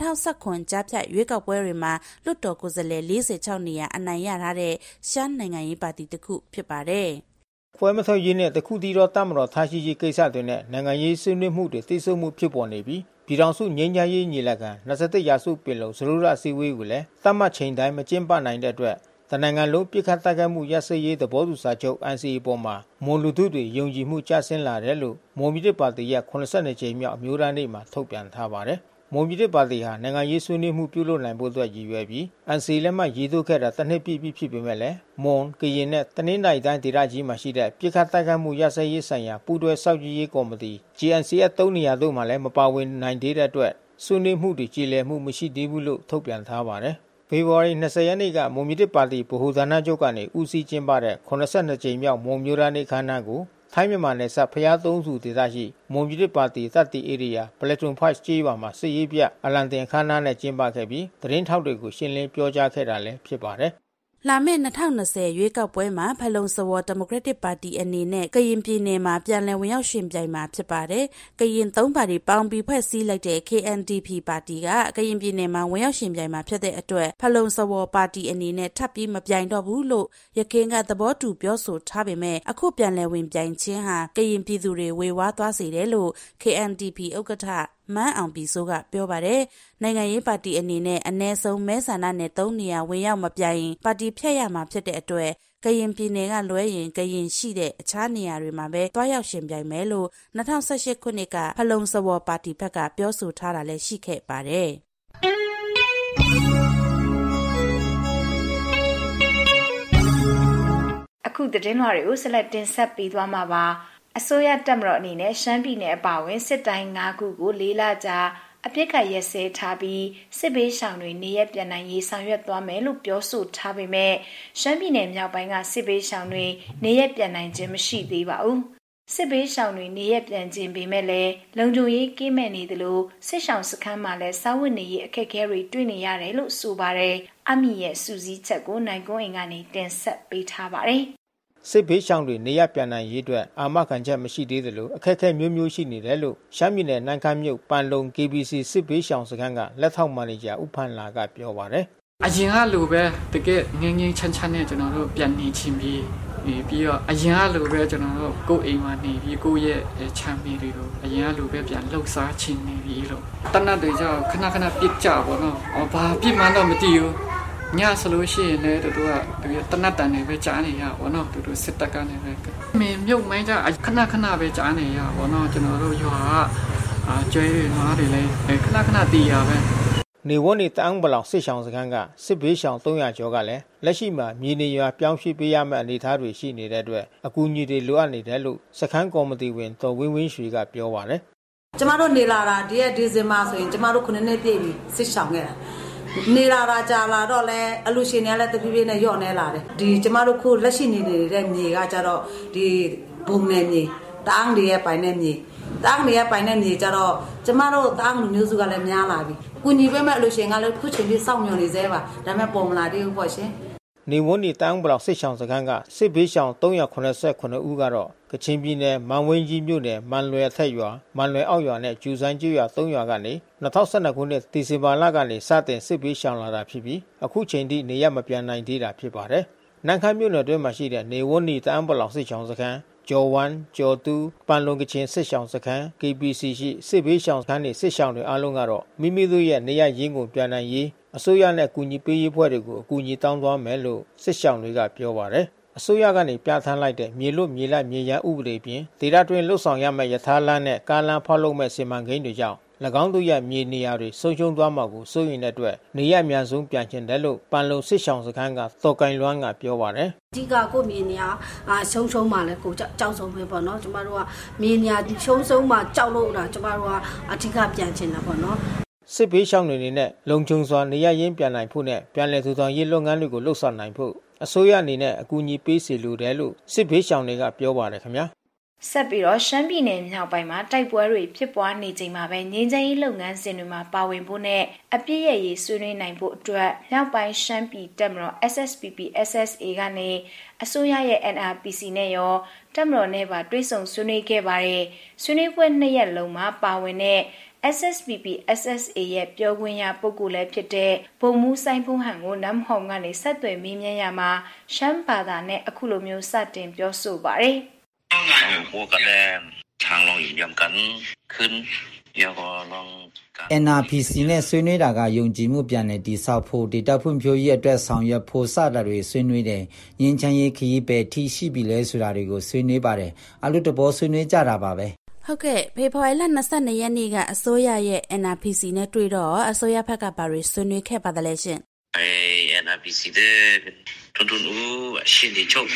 2019ကြားဖြတ်ရွေးကောက်ပွဲတွေမှာလွှတ်တော်ကိုယ်စားလှယ်46နေရာအနိုင်ရထားတဲ့ရှမ်းနိုင်ငံရေးပါတီတစ်ခုဖြစ်ပါတယ်။ပွဲမထွက်ရေးနဲ့တခုတည်းသောတမတော်ထားရှိရေးကိစ္စတွေနဲ့နိုင်ငံရေးဆွေးနွေးမှုတွေတိစုံမှုဖြစ်ပေါ်နေပြီးပြည်ထောင်စုငြိမ်းချမ်းရေးညီလာခံ27ရာစုပင်လုံစရိုးရအစည်းအဝေးကိုလည်းသတ်မှတ်ချိန်တိုင်းမကျင်းပနိုင်တဲ့အတွက်တနိုင်ငံလုံးပြစ်ခတ်တိုက်ခိုက်မှုရပ်စဲရေးသဘောတူစာချုပ် NCA ပေါ်မှာမွန်လူထုတွေယုံကြည်မှုကျဆင်းလာတယ်လို့မွန်ပြည်သစ်ပါတီရဲ့82ကြိမ်မြောက်အမျိုးသားနေ့မှာထုတ်ပြန်ထားပါတယ်။မွန်ပြည်သစ်ပါတီဟာနိုင်ငံရေးဆွေးနွေးမှုပြုလုပ်နိုင်ဖို့အတွက်ရည်ရွယ်ပြီး NCA လက်မှတ်ရေးထိုးခဲ့တာတစ်နှစ်ပြည့်ဖြစ်ပေမဲ့လည်းမွန်ကရင်နဲ့တနင်္သာရီတိုင်းဒေသကြီးမှာရှိတဲ့ပြစ်ခတ်တိုက်ခိုက်မှုရပ်စဲရေးဆိုင်ရာပူးတွဲစောင့်ကြည့်ရေးကော်မတီ GNCF 3နေရာတို့မှာလည်းမပါဝင်နိုင်သေးတဲ့အတွက်ဆွေးနွေးမှုတွေကြည်လည်မှုမရှိသေးဘူးလို့ထုတ်ပြန်ထားပါတယ်။ဖေဖော်ဝါရီ20ရက်နေ့ကမွန်ပြည်သစ်ပါတီဗဟိုဌာနချုပ်ကနေဦးစီးကျင်းပတဲ့82ကြိမ်မြောက်မွန်မျိုးသားနေ့ခမ်းနားကိုထိုင်းမြန်မာနယ်စပ်ဖျားသုံးစုဒေသရှိမွန်ပြည်သစ်ပါတီတပ်တီဧရိယာပလက်တွန်5ကျေးရွာမှာစစ်ရေးပြအလံတင်ခမ်းနားနဲ့ကျင်းပခဲ့ပြီးသတင်းထောက်တွေကိုရှင်းလင်းပြောကြားခဲ့တာလည်းဖြစ်ပါတယ်။လာမယ့်2020ရွေးကောက်ပွဲမှာဖလုံစဝေါ်ဒီမိုကရက်တစ်ပါတီအနေနဲ့ကရင်ပြည်နယ်မှာပြန်လည်ဝင်ရောက်ရှင်ပြိုင်မှာဖြစ်ပါတယ်။ကရင်3ပါတီပေါင်းပြီးဖွဲ့စည်းလိုက်တဲ့ KNDP ပါတီကကရင်ပြည်နယ်မှာဝင်ရောက်ရှင်ပြိုင်မှာဖြစ်တဲ့အတွက်ဖလုံစဝေါ်ပါတီအနေနဲ့ထပ်ပြီးမပြိုင်တော့ဘူးလို့ရခိုင်ကသဘောတူပြောဆိုထားပေမဲ့အခုပြန်လည်ဝင်ပြိုင်ခြင်းဟာကရင်ပြည်သူတွေဝေဝါးသွားစေတယ်လို့ KNDP ဥက္ကဋ္ဌမန်းအောင်ပြည်စိုးကပြောပါတယ်နိုင်ငံရေးပါတီအနေနဲ့အ ਨੇ ဆုံးမဲဆန္ဒနဲ့3နေရာဝင်ရောက်မပြိုင်ရင်ပါတီဖျက်ရမှာဖြစ်တဲ့အတွက်ကရင်ပြည်နယ်ကလွဲရင်ကရင်ရှိတဲ့အခြားနေရာတွေမှာပဲတွားရောက်ရှင်ပြိုင်မယ်လို့2018ခုနှစ်ကဖလုံစဝေါ်ပါတီဘက်ကပြောဆိုထားတာလည်းရှိခဲ့ပါတယ်သတင်းလွှာတွေကိုဆက်လက်တင်ဆက်ပေးသွားမှာပါအစိုးရတပ်မတော်အနေနဲ့ရှမ်းပြည်နယ်အပါအဝင်စစ်တိုင်း၅ခုကို၄လကြာအပြစ်ခတ်ရက်စဲထားပြီးစစ်ဘေးရှောင်တွေနေရပြန်နိုင်ရေးဆောင်ရွက်သွားမယ်လို့ပြောဆိုထားပေမဲ့ရှမ်းပြည်နယ်မြောက်ပိုင်းကစစ်ဘေးရှောင်တွေနေရပြန်နိုင်ခြင်းမရှိသေးပါဘူးစစ်ဘေးရှောင်တွေနေရပြန်ခြင်းပေမဲ့လည်းလုံခြုံရေးကင်းမဲ့နေသလိုစစ်ရှောင်စခန်းမှာလည်းစာဝတ်နေရေးအခက်အခဲတွေတွေ့နေရတယ်လို့ဆိုပါတယ်အမီရဲ့စူးစီးချက်ကိုနိုင်ကွန်းအိမ်ကနေတင်ဆက်ပေးထားပါတယ်စစ်ဘေးရှောင်တွေနေရပြန်နိုင်ရေးအတွက်အာမခံချက်မရှိသေးသလိုအခက်အခဲမျိုးမျိုးရှိနေတယ်လို့ရှမ်းပြည်နယ်နန်းခမ်းမြို့ပန်လုံ KBC စစ်ဘေးရှောင်စခန်းကလက်ထောက်မန်နေဂျာဦးဖန်လာကပြောပါတယ်အရင်ကလိုပဲတကယ်ငင်းငင်းချမ်းချမ်းနဲ့ကျွန်တော်တို့ပြန်နေချင်းပြီးတော့အရင်ကလိုပဲကျွန်တော်တို့ကိုယ်အိမ်မှာနေပြီးကိုယ့်ရဲ့ချမ်းမြေတွေကိုအရင်ကလိုပဲပြန်လှုပ်ရှားချင်းနေပြီးလို့တနတ်တွေကြောင့်ခဏခဏပြစ်ကြပါတော့ဘာပြစ်မှန်းတော့မသိဘူးညဆိုလို့ရှိရင်လည်းတို့ကတနတ်တန်တွေပဲကြားနေရပါတော့တို့စစ်တပ်ကနေပဲမင်းမြုပ်မိုင်းကြခဏခဏပဲကြားနေရပါတော့ကျွန်တော်တို့ရွာကျွဲနွားတွေလည်းခဏခဏတည်ရပဲနေဝန်းနေတန်းဘလောင်စစ်ရှောင်စခန်းကစစ်ဘေးရှောင်300ကျော်ကလည်းလက်ရှိမှာမြေနေရွာပြောင်းရွှေ့ပေးရမယ့်အနေအထားတွေရှိနေတဲ့အတွက်အကူအညီတွေလိုအပ်နေတယ်လို့စခန်းကော်မတီဝင်တော်ဝင်းဝင်းရွှေကပြောပါတယ်ကျမတို့နေလာတာဒီရက်ဒီဇင်ဘာဆိုရင်ကျမတို့9နှစ်ပြည့်ပြီစစ်ရှောင်ခဲ့တာနေလာတာကြာလာတော့လဲအလူရှင်တွေလည်းတဖြည်းဖြည်းနဲ့ညော့နေလာတယ်ဒီကျမတို့ခုလက်ရှိနေတဲ့မြေကကြတော့ဒီဘုံနယ်မြေတန်းတွေရဲ့ပိုင်တဲ့မြေတန်းတွေရဲ့ပိုင်တဲ့မြေကြတော့ကျမတို့တန်းလူမျိုးစုကလည်းများလာပြီကုညီပေးမဲ့အလူရှင်ကလည်းခုချိန်ပြီးစောင့်မျှော်နေသေးပါဒါပေမဲ့ပေါ်မလာသေးဘူးပေါ့ရှင်နေဝန်းနေတန်းဘလောင်စစ်ရှောင်စခန်းကစစ်ဘေးရှောင်389ဦးကတော့ကချင်ပြည်နယ်မန်ဝင်းကြီးမြို့နယ်မန်လွယ်အထက်ရွာမန်လွယ်အောက်ရွာနဲ့ကျူစန်းကျွရွာ3ရွာကနေ2012ခုနှစ်ဒီဇင်ဘာလကနေစတင်စစ်ဘေးရှောင်လာတာဖြစ်ပြီးအခုချိန်ထိနေရမပြန်နိုင်သေးတာဖြစ်ပါတယ်။နန်းခမ်းမြို့နယ်တွင်းမှာရှိတဲ့နေဝန်းနေတန်းဘလောင်စစ်ရှောင်စခန်းကျော်1ကျော်2ပန်လုံကချင်စစ်ရှောင်စခန်း KBC ရှိစစ်ဘေးရှောင်စခန်းနေစစ်ရှောင်တွေအားလုံးကတော့မိမိတို့ရဲ့နေရရင်းကိုပြန်နိုင်ရေးအစိုးရနဲ့ကူညီပေးရေးဖွဲ့တွေကိုအကူအညီတောင်းသွားမယ်လို့စစ်ရှောင်တွေကပြောပါတယ်။အစိုးရကနေပြဋ္ဌာန်းလိုက်တဲ့မြေလွတ်မြေလပ်မြေရန်ဥပဒေပြင်ဒေသတွင်းလှုပ်ဆောင်ရမယ့်ယထာလမ်းနဲ့ကားလမ်းဖောက်လုပ်မဲ့စီမံကိန်းတွေကြောင့်၎င်းတို့ရဲ့မြေနေရာတွေဆုံးရှုံးသွားမှာကိုစိုးရိမ်တဲ့အတွက်နေရအများဆုံးပြန်ကျင်တယ်လို့ပန်လုံစစ်ရှောင်စခန်းကတော်ကိုင်လွမ်းကပြောပါတယ်အဓိကကိုမြေနေရာရှုံးမှလည်းကိုကြောက်ဆုံးပဲပေါ့နော်ကျမတို့ကမြေနေရာရှုံးမှကြောက်လို့တာကျမတို့ကအဓိကပြန်ကျင်တာပေါ့နော်စစ်ဘေးရှောင်တွေနေနဲ့လုံခြုံစွာနေရရင်းပြန်နိုင်ဖို့နဲ့ပြန်လည်ထူထောင်ရေးလုပ်ငန်းတွေကိုလှုပ်ဆောင်နိုင်ဖို့အစိုးရအနေနဲ့အကူအညီပေးစီလိုတယ်လို့စစ်ဘေးရှောင်တွေကပြောပါတယ်ခင်ဗျာဆက်ပြီးတော့ရှမ်းပြည်နယ်မြောက်ပိုင်းမှာတိုက်ပွဲတွေဖြစ်ပွားနေချိန်မှာပဲငြိမ်းချမ်းရေးလုပ်ငန်းစဉ်တွေမှာပါဝင်ဖို့နဲ့အပြည့်ရရေးဆွေးနွေးနိုင်ဖို့အတွက်မြောက်ပိုင်းရှမ်းပြည်တပ်မတော် SSPP SSA ကနေအစိုးရရဲ့ NRPC နဲ့ရောတပ်မတော်နဲ့ပါတွဲဆုံဆွေးနွေးခဲ့ပါတယ်ဆွေးနွေးပွဲ2ရက်လုံးမှာပါဝင်တဲ့SSPP SSA ရဲ့ပြောခွင့်ရပုဂ္ဂိုလ်လည်းဖြစ်တဲ့ဗိုလ်မှူးဆိုင်ဖုံးဟန်ကိုနမ်ဟောင်ကနေဆက်သွယ်မေးမြန်းရမှာရှမ်းဘာသာနဲ့အခုလိုမျိုးစတင်ပြောဆိုပါတယ် NRPC နဲ့ဆွေးနွေးတာကယုံကြည်မှုပြန်လည်တည်ဆောက်ဖို့ဒေတာဖွံ့ဖြိုးရေးအတွက်ဆောင်ရွက်ဖို့စတာတွေဆွေးနွေးတယ်။ငြိမ်းချမ်းရေးခရီးပဲထိရှိပြီလဲဆိုတာတွေကိုဆွေးနွေးပါတယ်။အလို့တဘောဆွေးနွေးကြတာပါပဲ။ဟုတ်ကဲ့ဖေဖော်ဝါရီလ22ရက်နေ့ကအစိုးရရဲ့ NRPC နဲ့တွေ့တော့အစိုးရဘက်ကဘာတွေဆွေးနွေးခဲ့ပါသလဲရှင်။ NRPC တဲ့တွန်းဦးရှင်းနေချုပ်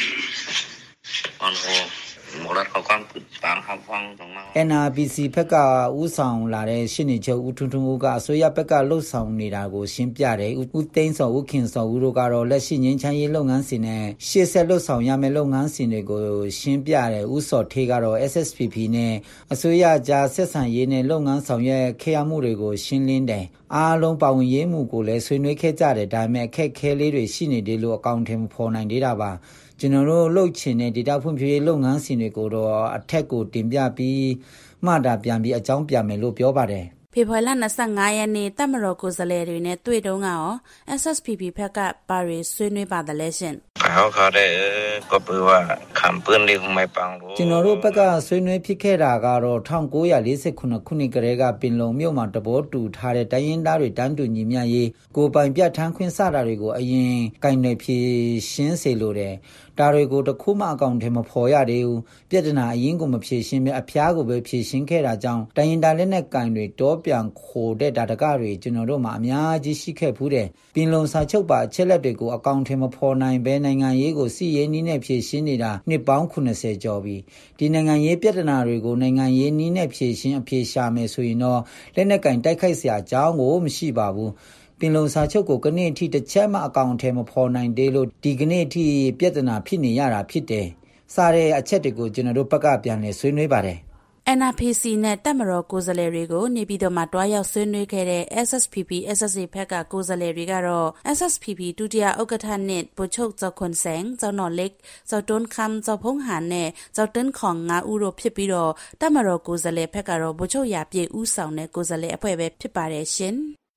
NRPC ဘက်ကဥဆောင်လာတဲ့ရှင်းနေချုပ်ဦးထွန်းထွန်းဦးကအစိုးရဘက်ကလှုပ်ဆောင်နေတာကိုရှင်းပြတယ်ဦးသိန်းစောဦးခင်စောဦးတို့ကတော့လက်ရှိငင်းချမ်းရေးလုပ်ငန်းစဉ်နဲ့ရှေ့ဆက်လှုပ်ဆောင်ရမယ့်လုပ်ငန်းစဉ်တွေကိုရှင်းပြတယ်ဦးစောထေးကတော့ SSPP နဲ့အစိုးရကြားဆက်ဆံရေးနဲ့လုပ်ငန်းဆောင်ရွက်ခဲ့ရမှုတွေကိုရှင်းလင်းတယ်အားလုံးပါဝင်ရေးမှုကိုလည်းဆွေးနွေးခဲ့ကြတယ်ဒါပေမဲ့အခက်ခဲလေးတွေရှိနေတယ်လို့အကောင့်ထဲမှာဖော်နိုင်သေးတာပါကျွန်တော်တို့လှုပ်ချင်တဲ့ဒေတာဖွံ့ဖြိုးရေးလုပ်ငန်းစဉ်တွေကိုတော့အထက်ကိုတင်ပြပြီးမှတာပြန်ပြီးအကြောင်းပြမယ်လို့ပြောပါတယ်ဖေဖော်ဝါရီလ25ရက်နေ့တပ်မတော်ကိုယ်စားလှယ်တွေနဲ့တွေ့တုန်းကရော SSPP ဘက်ကဘာတွေဆွေးနွေးပါသလဲရှင်ဟုတ်ခါတဲ့ကပူဝါခခံปืนလေးဟိုမိုင်ပန်းလို့ကျွန်တော်တို့ဘက်ကဆွေးနွေးဖြစ်ခဲ့တာကတော့1949ခုနှစ်ကတည်းကပင်လုံမြို့မှာတဘောတူထားတဲ့တိုင်းရင်းသားတွေတန်းတူညီမျှရေးကိုပိုင်ပြဋ္ဌာန်းခွင့်စတာတွေကိုအရင်ကင်နယ်ဖြေရှင်းစေလိုတယ်ဒါတွေကိုတခုမှအကောင့်ထဲမဖော်ရသေးဘူးပြဿနာအရင်ကမဖြေရှင်းပဲအဖျားကိုပဲဖြေရှင်းခဲ့တာကြောင့်တိုင်းရင်းသားလက်နက်ကင်တွေတောပြန်ခိုတဲ့ဒါတကတွေကျွန်တော်တို့မှာအများကြီးရှိခဲ့ဖူးတယ်ပင်လုံစာချုပ်ပါအချက်လက်တွေကိုအကောင့်ထဲမဖော်နိုင်ပဲနိုင်ငံရေးကိုစီရေးနည်းနဲ့ဖြေရှင်းနေတာနှစ်ပေါင်း80ကျော်ပြီဒီနိုင်ငံရေးပြဿနာတွေကိုနိုင်ငံရေးနည်းနဲ့ဖြေရှင်းအဖြေရှာမယ်ဆိုရင်တော့လက်နက်ကင်တိုက်ခိုက်စရာအကြောင်းကိုမရှိပါဘူးပင်လုံစာချုပ်ကိုကနေ့အထိတစ်ချက်မှအကောင့်ထဲမဖော်နိုင်သေးလို့ဒီကနေ့အထိပြဿနာဖြစ်နေရတာဖြစ်တယ်စားတဲ့အချက်တွေကိုကျွန်တော်တို့ဘက်ကပြန်လည်ဆွေးနွေးပါတယ် NRPC နဲ့တပ်မတော်ကိုယ်စားလှယ်တွေကိုနေပြည်တော်မှာတွားရောက်ဆွေးနွေးခဲ့တဲ့ SSPP SSA ဘက်ကကိုယ်စားလှယ်တွေကတော့ SSPP ဒုတိယဥက္ကဋ္ဌနဲ့ဗိုလ်ချုပ်ကျော်ခွန်ဆန်းကျော်နော်လက်ကျော်တွန်းခမ်ကျော်ဖုံးဟန်နဲ့ကျော်တန်းခေါင်ငါဦးတို့ဖြစ်ပြီးတော့တပ်မတော်ကိုယ်စားလှယ်ဘက်ကတော့ဗိုလ်ချုပ်ရာပြည့်ဦးဆောင်တဲ့ကိုယ်စားလှယ်အဖွဲ့ပဲဖြစ်ပါတယ်ရှင်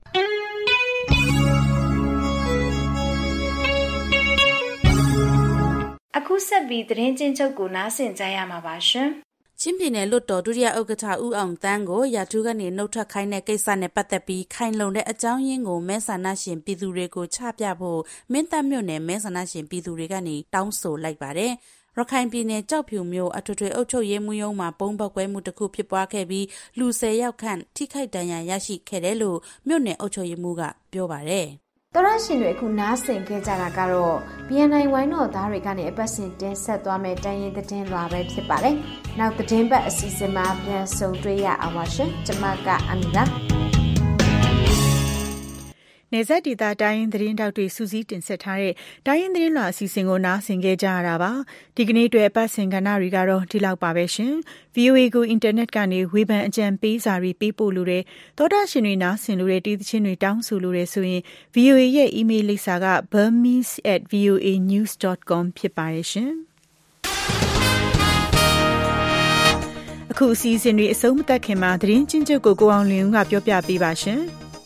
အခုဆက်ပြီးသတင်းချင်းချုပ်ကိုနားဆင်ကြရမှာပါရှင်ချင်းပြည်နယ်လွတ်တော်ဒုတိယဥက္ကဋ္ဌဦးအောင်တန်းကိုရာထူးကနေနှုတ်ထွက်ခိုင်းတဲ့ကိစ္စနဲ့ပတ်သက်ပြီးခိုင်လုံတဲ့အကြောင်းရင်းကိုမဲဆန္ဒရှင်ပြည်သူတွေကိုချပြဖို့မင်းတပ်မြို့နယ်မဲဆန္ဒရှင်ပြည်သူတွေကနေတောင်းဆိုလိုက်ပါတယ်ရခိုင်ပြည်နယ်ကြောက်ဖြူမြို့အထွေထွေအုပ်ချုပ်ရေးမှူးရုံးမှာပုံပေါက်ကွဲမှုတစ်ခုဖြစ်ပွားခဲ့ပြီးလူ10ယောက်ခန့်ထိခိုက်ဒဏ်ရာရရှိခဲ့တယ်လို့မြို့နယ်အုပ်ချုပ်ရေးမှူးကပြောပါတယ်တော်ရရှင်တွေအခုနားဆင်ခဲ့ကြတာကတော့ BNI ဝိုင်းတော်သားတွေကနေအပတ်စဉ်တင်ဆက်သွားမယ့်တိုင်းရင်းသတင်းလွှာပဲဖြစ်ပါတယ်။နောက်သတင်းပတ်အစီအစဉ်မှာပြန်ဆုံတွေ့ရအောင်ပါရှင်။ကျွန်မကအမီလာနေဆက်ဒေတာတိုင်းသတင်းတောက်တွေစူးစီးတင်ဆက်ထားတဲ့တိုင်းရင်းသတင်းလွှာအစီအစဉ်ကိုနားဆင်ခဲ့ကြရတာပါဒီကနေ့အတွက်ပတ်စင်ကဏ္ဍတွေကတော့ဒီလောက်ပါပဲရှင် VOA ကိုအင်တာနက်ကနေဝေဖန်အကြံပေးစာတွေပေးပို့လို့တဲ့သောတာရှင်တွေနားဆင်လို့တဲ့တီးသချင်းတွေတောင်းဆိုလို့တဲ့ဆိုရင် VOA ရဲ့ email လိပ်စာက burmese@voanews.com ဖြစ်ပါတယ်ရှင်အခုအစီအစဉ်တွေအဆုံးမသတ်ခင်မှာသတင်းချင်းချုပ်ကိုအောင်လင်းဦးကပြောပြပေးပါရှင်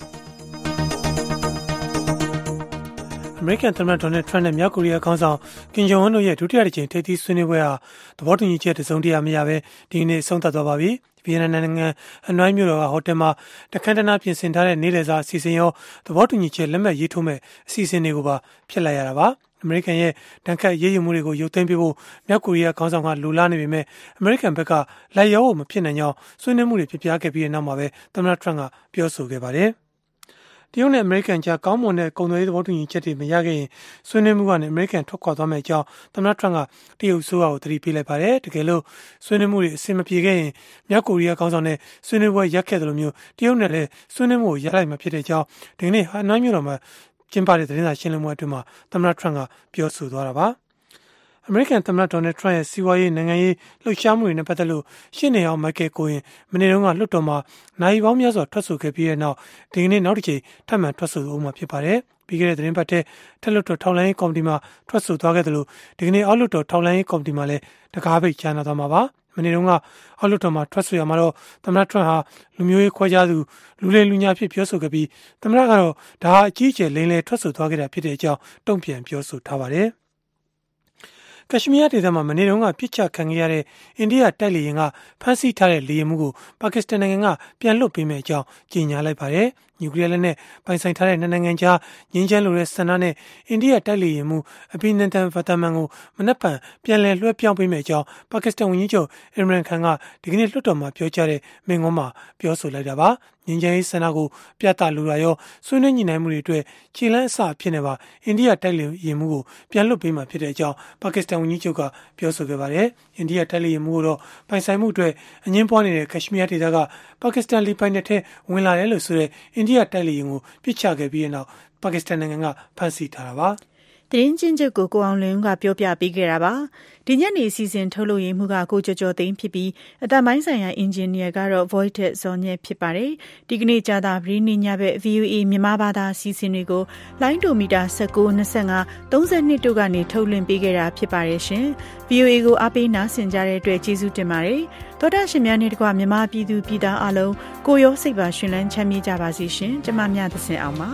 အမေရိကန်သမ္မတဒေါ်နယ်ထရန့်နဲ့မြောက်ကိုရီးယားခေါင်းဆောင်ကင်ဂျုံအွန်းတို့ရဲ့ဒုတိယတစ်ကြိမ်ထိပ်သီးဆွေးနွေးပွဲဟာသဘောတူညီချက်တစုံတရာမရဘဲဒီနေ့ဆုံးသတ်သွားပါပြီ။ဗီယက်နမ်နိုင်ငံဟနွိုင်းမြို့တော်ကဟိုတယ်မှာတခမ်းတနားပြင်ဆင်ထားတဲ့နေ့လည်စာအစီအစဉ်ရောသဘောတူညီချက်လက်မှတ်ရေးထိုးမဲ့အစီအစဉ်တွေကိုပါဖျက်လိုက်ရတာပါ။အမေရိကန်ရဲ့တန်ခတ်ရေးယူမှုတွေကိုရုပ်သိမ်းပေးဖို့မြောက်ကိုရီးယားခေါင်းဆောင်ကလိုလားနေပေမဲ့အမေရိကန်ဘက်ကလိုက်ရောမဖြစ်နိုင်ကြောင်းဆွေးနွေးမှုတွေဖြစ်ပြခဲ့ပြီးတဲ့နောက်မှာပဲသမ္မတထရန့်ကပြောဆိုခဲ့ပါတယ်။တရုတ်နဲ့အမေရိကန်ကြားကောင်းမွန်တဲ့ကုန်သွယ်ရေးသဘောတူညီချက်တွေမရခဲ့ရင်ဆွေးနွေးမှုကနေအမေရိကန်ထွက်ခွာသွားမယ့်အကြောင်းသမ္မတထရန့်ကတရုတ်ဆိုးကိုသတိပေးလိုက်ပါတယ်။တကယ်လို့ဆွေးနွေးမှုတွေအဆင်မပြေခဲ့ရင်မြောက်ကိုရီးယားခေါင်းဆောင်နဲ့ဆွေးနွေးပွဲရပ်ခဲ့တယ်လို့မျိုးတရုတ်နဲ့လည်းဆွေးနွေးမှုကိုရပ်လိုက်မှာဖြစ်တဲ့ကြောင်းဒီကနေ့ဟနွိုင်းမြို့တော်မှာကျင်းပတဲ့သတင်းစာရှင်းလင်းပွဲအတွင်းမှာသမ္မတထရန့်ကပြောဆိုသွားတာပါ။အမေရိကန်သမ္မတဒေါ်နယ်ထရန့်ရဲ့စီးပွားရေးနိုင်ငံရေးလှုပ်ရှားမှုတွေနဲ့ပတ်သက်လို့ရှင်းနေအောင်မိုက်ကယ်ကိုရင်မနေ့တုန်းကလွှတ်တော်မှာနိုင်ပေါင်းများစွာထွက်ဆိုခဲ့ပြီးတဲ့နောက်ဒီကနေ့နောက်တစ်ချိန်ထပ်မံထွက်ဆိုဦးမှာဖြစ်ပါတယ်။ပြီးခဲ့တဲ့သတင်းပတ်ထဲထက်လွှတ်တော်ထောက်လှမ်းရေးကော်မတီမှာထွက်ဆိုသွားခဲ့တယ်လို့ဒီကနေ့အောက်လွှတ်တော်ထောက်လှမ်းရေးကော်မတီမှာလည်းတကားပိတ်ကြားနာသွားမှာပါ။မနေ့တုန်းကအောက်လွှတ်တော်မှာထွက်ဆိုရမှာတော့သမ္မတထရန့်ဟာလူမျိုးရေးခွဲခြားသူလူလေလူညာဖြစ်ပြောဆိုခဲ့ပြီးသမ္မတကတော့ဒါဟာအကြီးအကျယ်လိမ်လည်ထွက်ဆိုသွားခဲ့တာဖြစ်တဲ့အကြောင်းတုံ့ပြန်ပြောဆိုထားပါတယ်။ကက်ရှ်မီးယားဒေသမှာမနေ့တုန်းကပြစ်ချခံခဲ့ရတဲ့အိန္ဒိယတိုက်လေယာဉ်ကဖမ်းဆီးထားတဲ့လေယာဉ်မှုကိုပါကစ္စတန်နိုင်ငံကပြန်လွှတ်ပေးမယ့်အကြောင်းကြေညာလိုက်ပါတယ်။နျူကလ িয়ার လက်နက်ပိုင်ဆိုင်ထားတဲ့နိုင်ငံကြားငြင်းချမ်းလိုတဲ့ဆန္ဒနဲ့အိန္ဒိယတိုက်လေယာဉ်မှုအဘိနန္ဒန်ဗတာမန်ကိုမနက်ဖြန်ပြန်လည်လွှဲပြောင်းပေးမယ့်အကြောင်းပါကစ္စတန်ဝန်ကြီးချုပ်အီမရန်ခန်ကဒီကနေ့လွှတ်တော်မှာပြောကြားတဲ့မိန့်ခွန်းမှာပြောဆိုလိုက်တာပါ။ငြင်းချမ်းရေးဆန္ဒကိုပြသလိုတာရောဆွေးနွေးညှိနှိုင်းမှုတွေအတွက်ခြေလှမ်းအစအဖြစ်နဲ့ပါအိန္ဒိယတိုက်လေယာဉ်မှုကိုပြန်လွှတ်ပေးမှာဖြစ်တဲ့အကြောင်းပါကစ္စတန်ဝန်ကြီးချုပ်ကပြောဆိုခဲ့ပါတယ်။အိန္ဒိယတိုက်လေယာဉ်မှုကိုတော့ပိုင်ဆိုင်မှုအတွက်အငြင်းပွားနေတဲ့ကက်ရှ်မီးယားဒေသကပါကစ္စတန်လေပိုင်နယ်ထဲဝင်လာတယ်လို့ဆိုတဲ့အိန္ဒိယတိုက်လေယာဉ်ကိုပြစ်ချခဲ့ပြီးတဲ့နောက်ပါကစ္စတန်နိုင်ငံကဖမ်းဆီးထားတာပါ။သတင်းချင်းချုပ်ကိုအောင်လင်းကပြောပြပေးခဲ့တာပါဒီညနေစီစဉ်ထုတ်လို့ရမှုကကိုကျော်ကျော်သိန်းဖြစ်ပြီးအတမိုင်းဆိုင်ရာအင်ဂျင်နီယာကတော့ Void ဇော်ညက်ဖြစ်ပါတယ်ဒီကနေ့ကြာသာပရိနိညဘက် VOA မြန်မာဘာသာစီစဉ်တွေကိုလိုင်းဒိုမီတာ19 25 32တို့ကနေထုတ်လွှင့်ပေးခဲ့တာဖြစ်ပါတယ်ရှင် VOA ကိုအားပေးနားဆင်ကြတဲ့အတွက်ကျေးဇူးတင်ပါတယ်သောတာရှင်များနဲ့တကွမြန်မာပြည်သူပြည်သားအလုံးကိုရောစိတ်ပါရှင်လန်းချမ်းမြေ့ကြပါစေရှင်ကျမမြတ်သစင်အောင်ပါ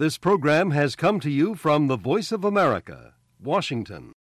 This program has come to you from the Voice of America, Washington.